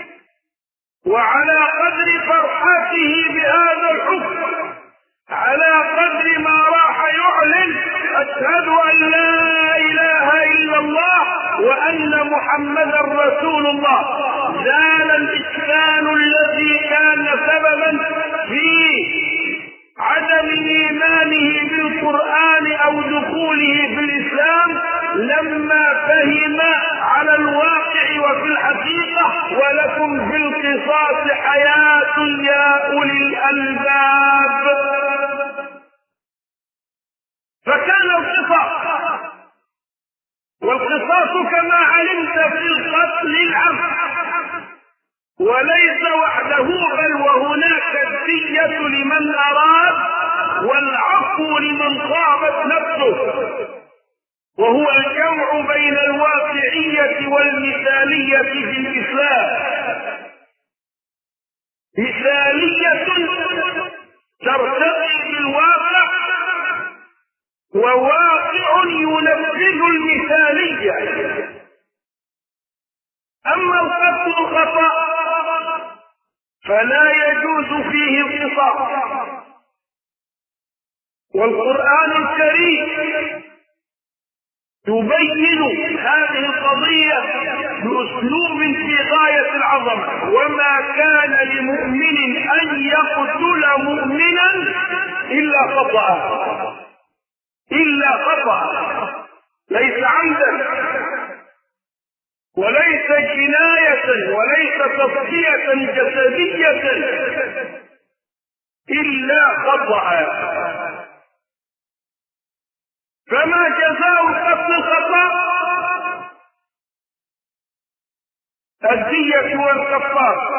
وعلى قدر فرحته بهذا الحكم على قدر ما راح يعلن: أشهد أن لا إله إلا الله وأن محمدا رسول الله، زال الإشكال الذي كان سببا في عدم إيمانه بالقرآن أو دخوله في الإسلام لما فهم على الواقع وفي الحقيقة: ولكم في القصاص حياة يا أولي الألباب. فكان القصاص، والقصاص كما علمت في القتل العمد، وليس وحده بل وهناك الدية لمن أراد والعفو لمن خابت نفسه، وهو الجمع بين الواقعية والمثالية في الإسلام. مثالية ترتقي بالواقع وواقع ينفذ المثالية. أما القتل الخطأ فلا يجوز فيه القصاص. والقرآن الكريم يبين هذه القضية بأسلوب في غاية العظمة: وما كان لمؤمن أن يقتل مؤمنا إلا خطأ، إلا خطأ، ليس عمدا وليس جناية وليس تضحية جسدية، إلا خطأ. فما جزاء قتل الخطأ؟ الدية والكفارة.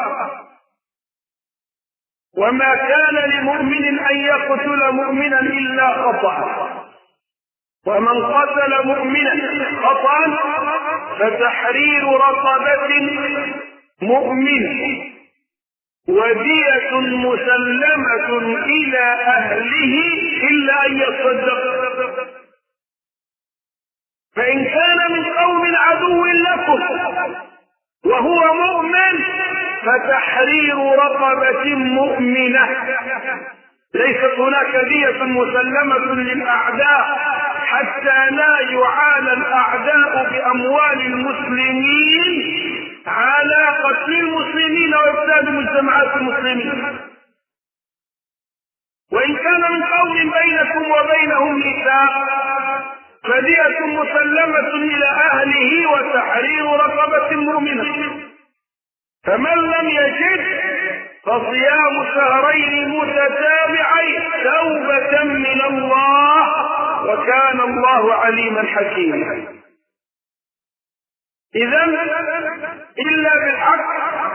وما كان لمؤمن أن يقتل مؤمنا إلا خطأ، ومن قتل مؤمنا خطأ فتحرير رقبة مؤمنة ودية مسلمة إلى أهله إلا أن يصدق. فإن كان من قوم عدو لكم وهو مؤمن فتحرير رقبة مؤمنة. ليست هناك دية مسلمة للأعداء حتى لا يعانى الأعداء بأموال المسلمين على قتل المسلمين وإفساد مجتمعات المسلمين. وإن كان من قوم بينكم وبينهم ميثاق فدية مسلمة إلى أهله وتحرير رقبة مؤمنة. فمن لم يجد فصيام شهرين متتابعين توبة من الله وكان الله عليما حكيما. إذن إلا بالحق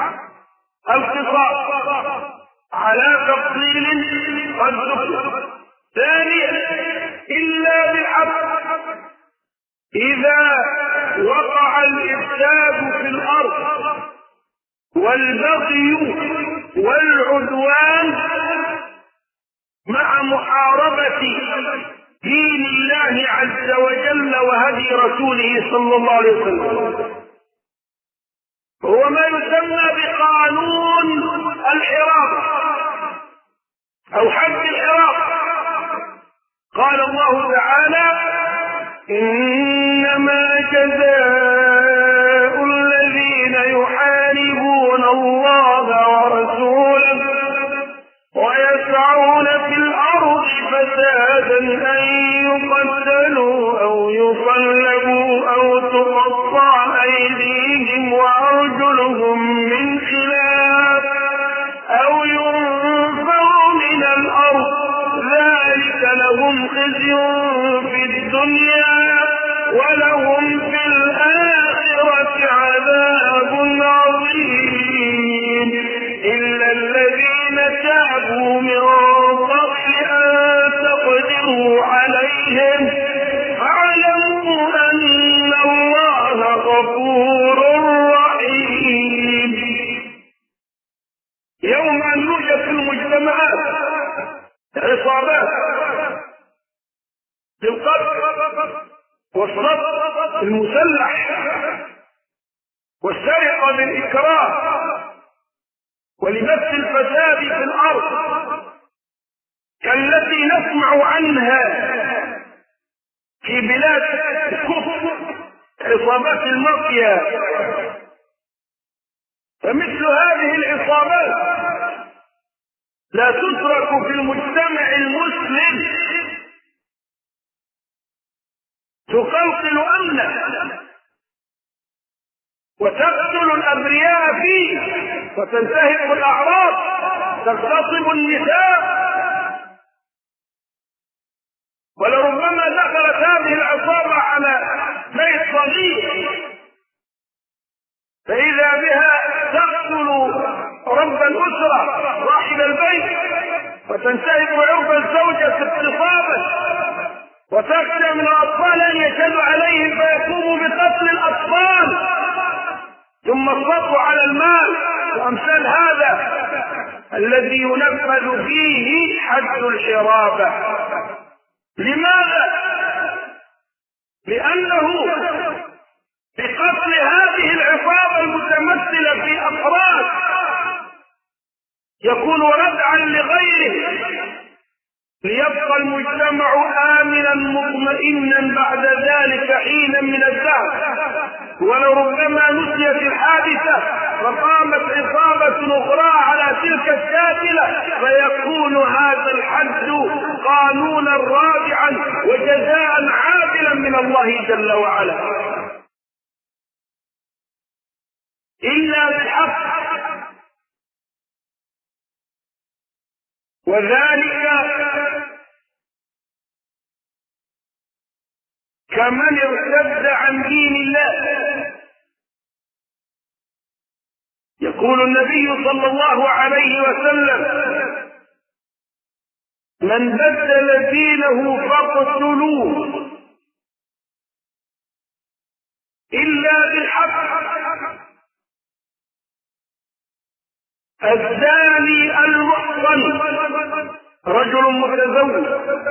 القصاص على تفصيل قد ذكر. ثانيا إلا بالحق إذا وقع الإفساد في الأرض والبغي والعدوان مع محاربة دين الله عز وجل وهدي رسوله صلى الله عليه وسلم. هو ما يسمى بقانون الحراب أو حد الحراب. قال الله تعالى: إنما جزاء الذين يحاربون الله ورسوله ويسعون في الأرض فسادا أن يقتلوا أو يصلبوا أو تقطع أيديهم وأرجلهم من خلاف أو ينفوا من الأرض ذلك لهم خزي في الدنيا ولهم في الآخرة عذاب عظيم إلا الذين تابوا من قبل أن تقدروا عليهم فاعلموا أن الله غفور رحيم. يوم أن يوجد في المجتمعات عصابات بالقتل والصد المسلح والسرقة بالإكراه ولبث الفساد في الأرض كالتي نسمع عنها في بلاد الكفر، عصابات المافيا. فمثل هذه العصابات لا تترك في المجتمع المسلم، تقلقل أمنه وتقتل الأبرياء فيه وتنتهك الأعراض، تغتصب النساء. ولربما دخلت هذه العصابة على بيت صغير فإذا بها تقتل رب الأسرة صاحب البيت وتنتهك عرف الزوجة اغتصابا، وتخشى من الأطفال أن يشهدوا عليهم فيقوموا بقتل الأطفال ثم الصرف على المال وأمثال هذا الذي ينفذ فيه حد الحرابة. لماذا؟ إنا بعد ذلك حينا من الدهر ولربما نسيت الحادثة فقامت عصابة أخرى على تلك الشاكلة فيكون هذا الحد قانونا رادعا وجزاء عادلا من الله جل وعلا إلا بالحق. وذلك كمن ارتد عن دين الله. يقول النبي صلى الله عليه وسلم من بدل دينه فاقتلوه إلا بالحق. الزاني المحصن رجل متزوج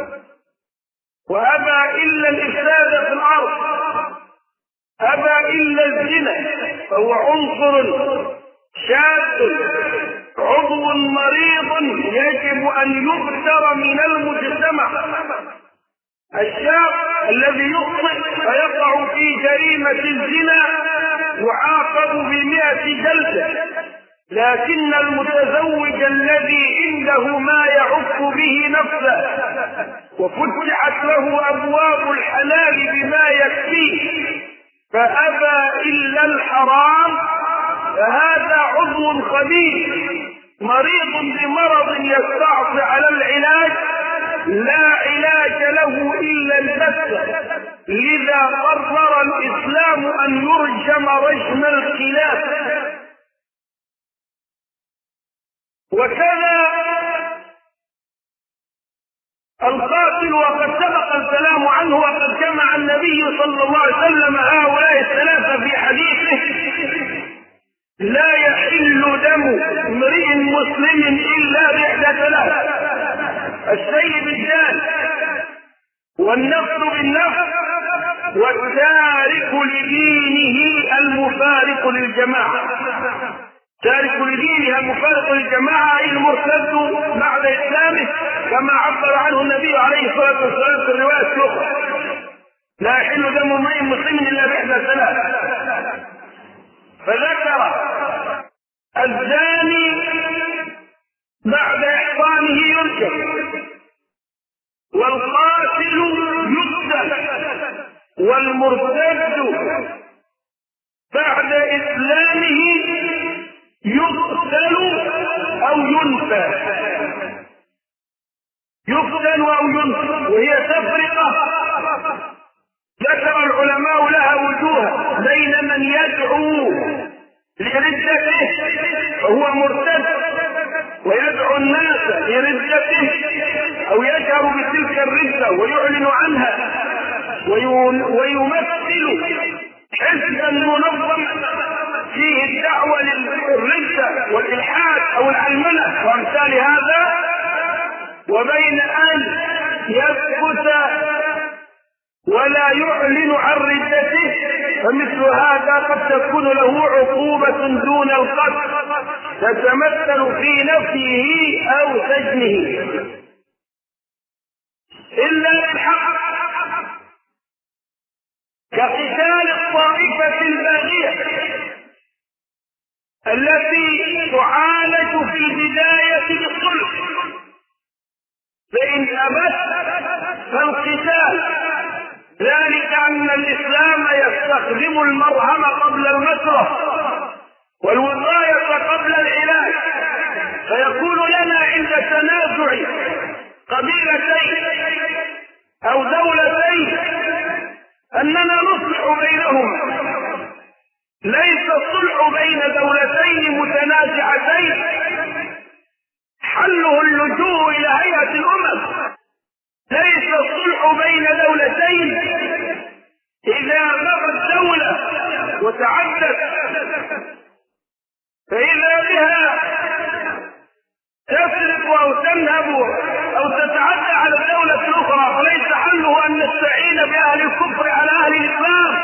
وأبى إلا الإفساد في الأرض أبى إلا الزنا فهو عنصر شاذ عضو مريض يجب أن يبتر من المجتمع. الشاب الذي يخطئ فيقع في جريمة الزنا يعاقب ب100 جلدة، لكن المتزوج الذي عنده ما يعف به نفسه وفتحت له أبواب الحلال بما يكفيه فأبى إلا الحرام فهذا عضو خبيث مريض بمرض يستعصي على العلاج لا علاج له إلا البتة. لذا قرر الإسلام أن يرجم رجم الخلاف. وكذا القاتل وقد سبق الكلام عنه وقد جمع النبي صلى الله عليه وسلم هؤلاء الثلاثة في حديثه لا يحل دم امرئ مسلم إلا بإحدى ثلاث: السيب الزاني والنفس بالنفس والتارك لدينه المفارق للجماعة. تارك لدينها المفارق للجماعة أي المرتد بعد إسلامه كما عبر عنه النبي عليه الصلاة والسلام في الرواية الأخرى: لا يحل دم امرئ مسلم إلا بإحدى ثلاث. فذكر الزاني بعد إحصانه يرجم، والقاتل يقتل، والمرتد بعد إسلامه يقتل أو ينفى. يقتل أو ينفى، وهي تفرقة ذكر العلماء لها وجوه بين من يدعو لردته وهو مرتد ويدعو الناس لردته أو يجهر بتلك الردة ويعلن عنها ويمثل حزبا منظما فيه الدعوة للردة والإلحاد أو العلمنة وأمثال هذا، وبين أن يثبت ولا يعلن عن ردته، فمثل هذا قد تكون له عقوبة دون القتل تتمثل في نفيه أو سجنه إلا بالحق، كقتال الطائفة الباغية التي تعالج في البداية بالصلح، فإن أبت فالقتال، ذلك أن الإسلام يستخدم المرهم قبل المكره والوقاية قبل العلاج، فيكون لنا عند تنازع قبيلتين أو دولتين أننا نصلح بينهما. ليس الصلح بين دولتين متنازعتين حله اللجوء إلى هيئة الأمم. ليس الصلح بين دولتين إذا بغت دولة وتعدت فإذا بها تسرق أو تنهب أو تتعدى على الدولة الأخرى، فليس حله أن نستعين بأهل الكفر على أهل الإسلام.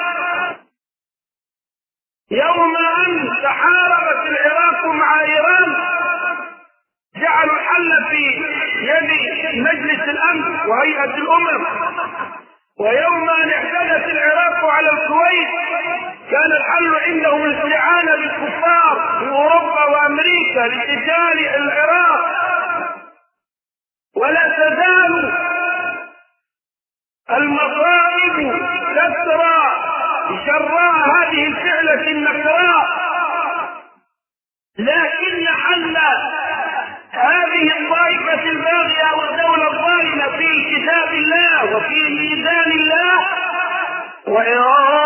يوم أن تحاربت العراق مع إيران جعلوا الحل في يد مجلس الأمن وهيئة الأمم، ويوم أن اعتدت العراق على الكويت كان الحل عندهم الاستعانة بالكفار في أوروبا وأمريكا لقتال العراق. ولا تزال المصائب تسرى جراء هذه الفعلة النكراء، لكن حل هذه الطائفة الباغية والدولة الظالمة في كتاب الله وفي ميزان الله. وإن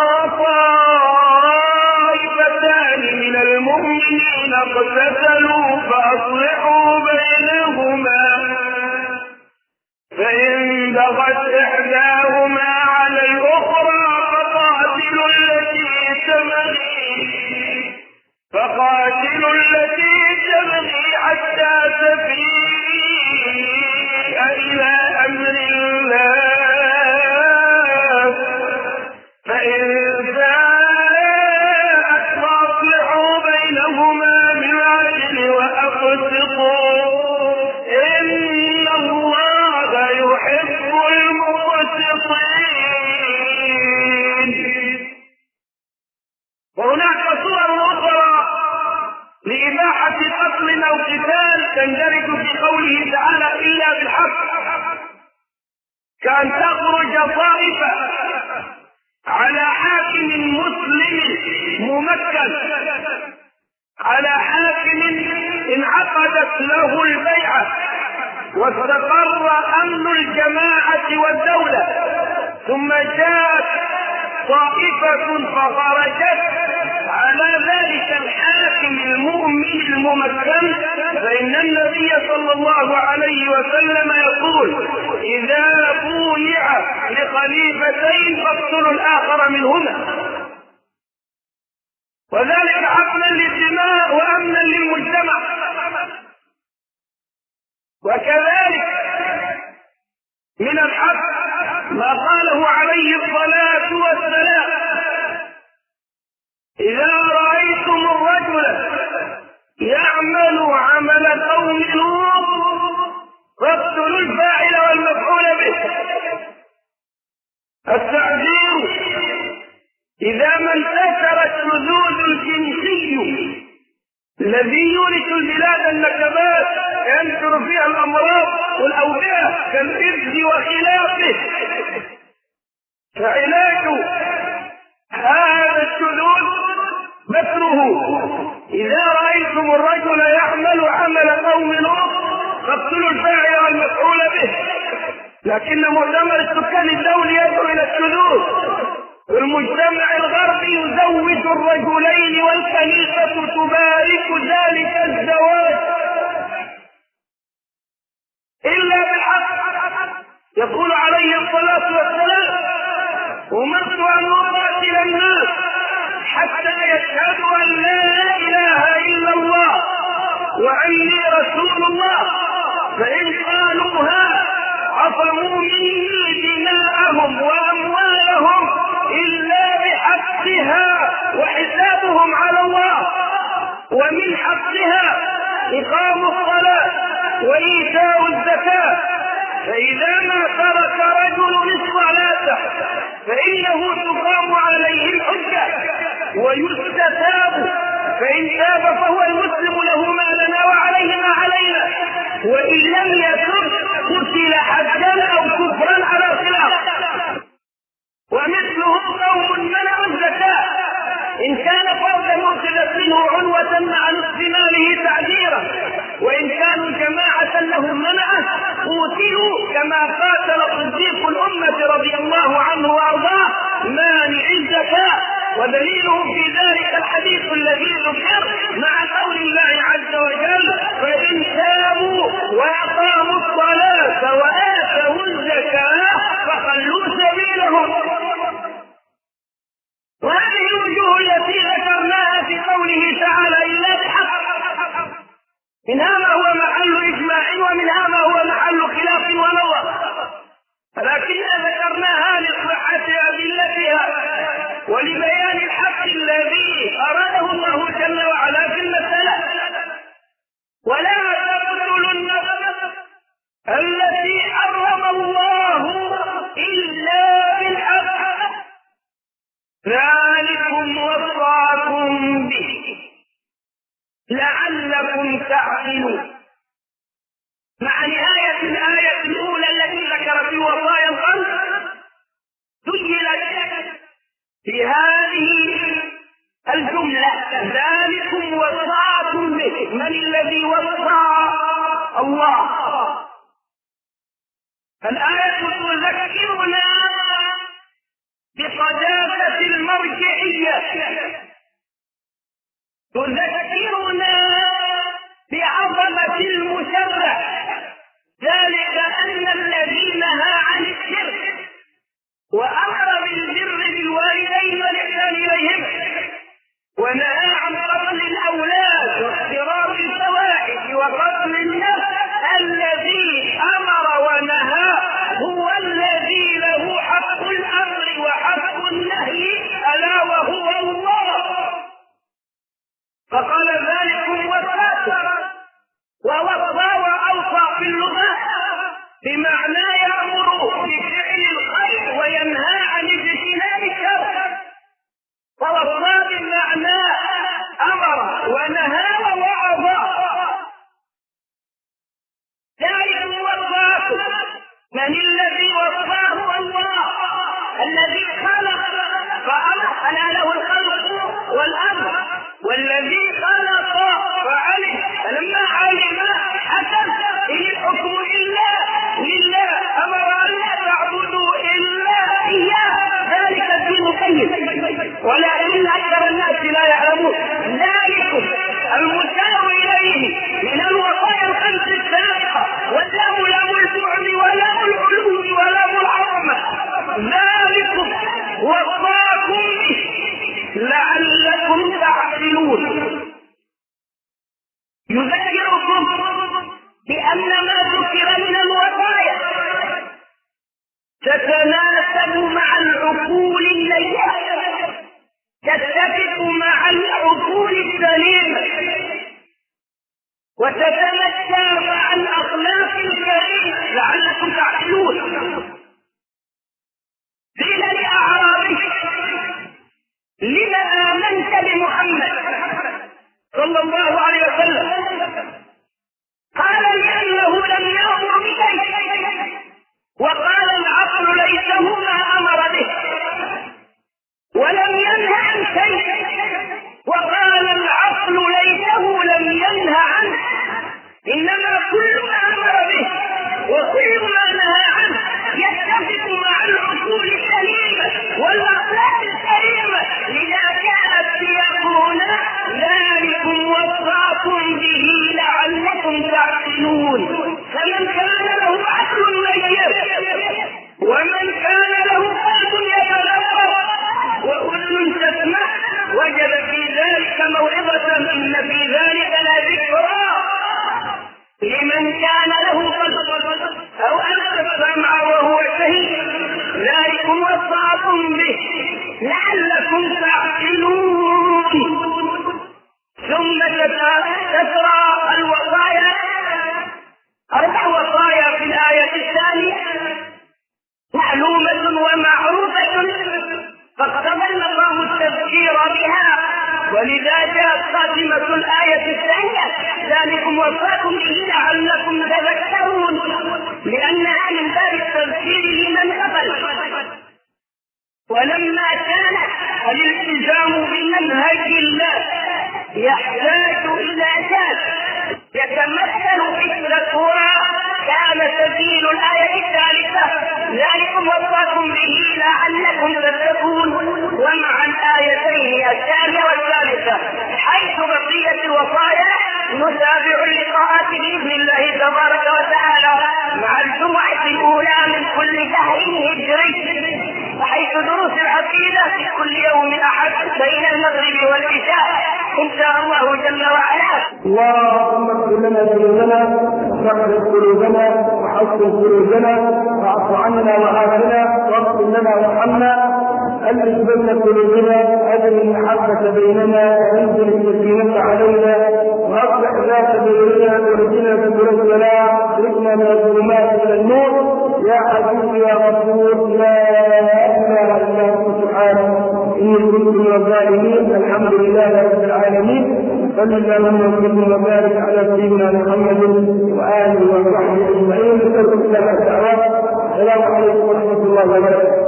طائفتان من المؤمنين اقتتلوا فأصلحوا بينهما، فإن بغت إحداهما على الأخرى فقاتلوا التي تبغي حتى تفيء إلى أمر الله، فإن فاءت فأصلحوا بينهما بالعدل وأقسطوا إن الله يحب المقسطين. وهناك صور أخرى لإباحة قتل أو قتال تندرج في قوله تعالى إلا بالحق، كأن تخرج طائفة على حاكم مسلم ممكن، على حاكم انعقدت له البيعة واستقر أمن الجماعة والدولة، ثم جاءت طائفة فخرجت على ذلك الحاكم المؤمن الممكن، فإن النبي صلى الله عليه وسلم يقول إذا بويع لخليفتين فاقتلوا الآخر منهما، وذلك حقنا للدماء وأمنا للمجتمع. وكذلك من الحق ما قاله عليه الصلاة والسلام إذا رأيتم الرجل يعمل عمل قوم لوط فاقتلوا الفاعل والمفعول به. التعذير إذا ما انتشر الشذوذ الجنسي الذي يورث البلاد النكبات ينشر فيها الأمراض والأوبئة كالإبز وخلافه، فعلاج هذا الشذوذ مثله إذا رأيتم الرجل يعمل عمل قوم لوط فاقتلوا الفاعل والمفعول به. لكن مؤتمر السكان الدولي يدعو إلى الشذوذ، المجتمع الغربي يزوج الرجلين والكنيسة تبارك ذلك الزواج إلا بالحق. يقول عليه الصلاة والسلام أمرت أن أقاتل الناس حتى يشهدوا أن لا إله إلا الله وأني رسول الله، فإن قالوها عصموا مني دماءهم وأموالهم إلا بحقها وحسابهم على الله. ومن حقها إقام الصلاة وإيتاء الزكاة، فإذا ما ترك رجل الصلاة فإنه تقام عليه الحجة ويستتاب، فإن تاب فهو المسلم له ما لنا وعليه ما علينا، وإن لم يتب قتل حدا أو كفرا على الخلاف. ومثله قوم منعوا الزكاة إن كان فردا أخذت منه عنوة مع نصف ماله تعذيرا، وإن كانوا جماعة لهم منعه قتلوا كما قاتل صديق الأمة رضي الله عنه وأرضاه مانع الزكاة. ودليله في ذلك الحديث الذي ذكر مع قول الله عز وجل فإن تابوا وأقاموا الصلاة وآتوا الزكاة فخلوا سبيلهم. وهذه الوجوه التي ذكرناها في قوله تعالى إلا بحق، منها ما هو محل إجماع ومنها ما هو محل خلاف ونظر، لكننا ذكرناها لصحة أدلتها ولبيان الحق الذي أراده الله جل وعلا في المسألة. ولا تقتلوا النفس التي حرم الله إلا بالحق في هذه الجملة ذلكم وصاكم به. من الذي وصى؟ الله. الآية تذكرنا بقداسة المرجعية، تذكرنا بعظمة المشرع، ذلك أن الذي نهى عن الشرك وأمر بالبر بالوالدين والإحسان إليهم ونهى عن قتل الأولاد واقتراب الفواحش وقتل النفس، الذي أمر ونهى هو الذي له حق الأمر وحق النهي، ألا وهو الله. فقال ذلكم وصاكم، ووصى وأوصى في اللغة بمعنى يأمر بفعل الخير وينهى عن اجتناب الشر، ووصى بمعنى أمر ونهى ووعظ. ذلك وصاكم. من الذي وصاه؟ الله الذي خلق فأمر، ألا له الخلق والأمر، والذي خلق فعلم، فلما علم حكم. إن الحكم إلا لله، أمر أن لا تعبدوا إلا إياه، ذلك الدين القيم ولكن أكثر الناس لا يعلمون. ذلكم المشار إليه من الوصايا الخمس السابقة، واللام لام البعد ولام العلو ولام العظمة. ذلكم وصاكم به لعلكم تعقلون. يذكركم بأن ما ذكر من الوصايا تتناسب مع العقول الليلة، تتفق مع العقول السليمة، وتتمشى مع الأخلاق الكريمة لعلكم تعقلون. قيل لأعرابي: لما آمنت بمحمد صلى الله عليه وسلم؟ قال: لأنه لم يأمر بشيء، وقال: العقل ليس هو ما أمر به، ولم ينه عن شيء، وقال: العقل ليته لم ينه عنه، إنما كل ما أمر به وكل ما نهى عنه يتفق مع العقول السليمة والأخلاق الكريمة. لذا كانت سياقنا: ذلكم وصاكم به لعلكم تعقلون. فمن كان له عقل ميت، ومن كان له قلب يتدبر وأذن تسمع، وجد في ذلك موعظة، إن في ذلك لذكرى لمن كان له قلب أو ألقى السمع وهو شهيد. ذلكم وصاكم به لعلكم تعقلون. ثم تترى الوصايا 4 وصايا في الآية الثانية معلومة ومعروفة، فاقتضى المقام التذكير بها، ولذا جاءت خاتمة الآية الثانية: ذلكم وصاكم به لعلكم تذكرون، لأنها من باب التذكير لمن غفل. ولما كان الالتزام بمنهج الله يحتاج إلى ذات يتمثل في التقوى، كان سبيل الآية الثالثة: ذلكم وصاكم به لعلكم تتقون. ومع الآيتين الثانية والثالثة حيث بقية الوصايا نتابع اللقاءات بإذن الله تبارك وتعالى مع الجمعة الأولى من كل شهر هجري، وحيث دروس العقيدة في كل يوم أحد بين المغرب والعشاء إن شاء الله جل وعلا. اللهم اغفر لنا ذنوبنا واغفر قلوبنا وحسن قلوبنا واعف عنا وعافنا واغفر لنا وارحمنا، ألف بين قلوبنا، أجل المحبة بيننا، وأنزل السكينة علينا، وأصلح ذات بيننا، واهدنا سبل السلام، اخرجنا من الظلمات إلى النور، يا عزيز يا غفور لا إله إلا أنت سبحانك إني كنت من الظالمين. الحمد لله رب العالمين. صلى اللهم وسلم وبارك على سيدنا محمد وآله وصحبه أجمعين. نسأل الله الدعوات. السلام عليكم ورحمة الله وبركاته.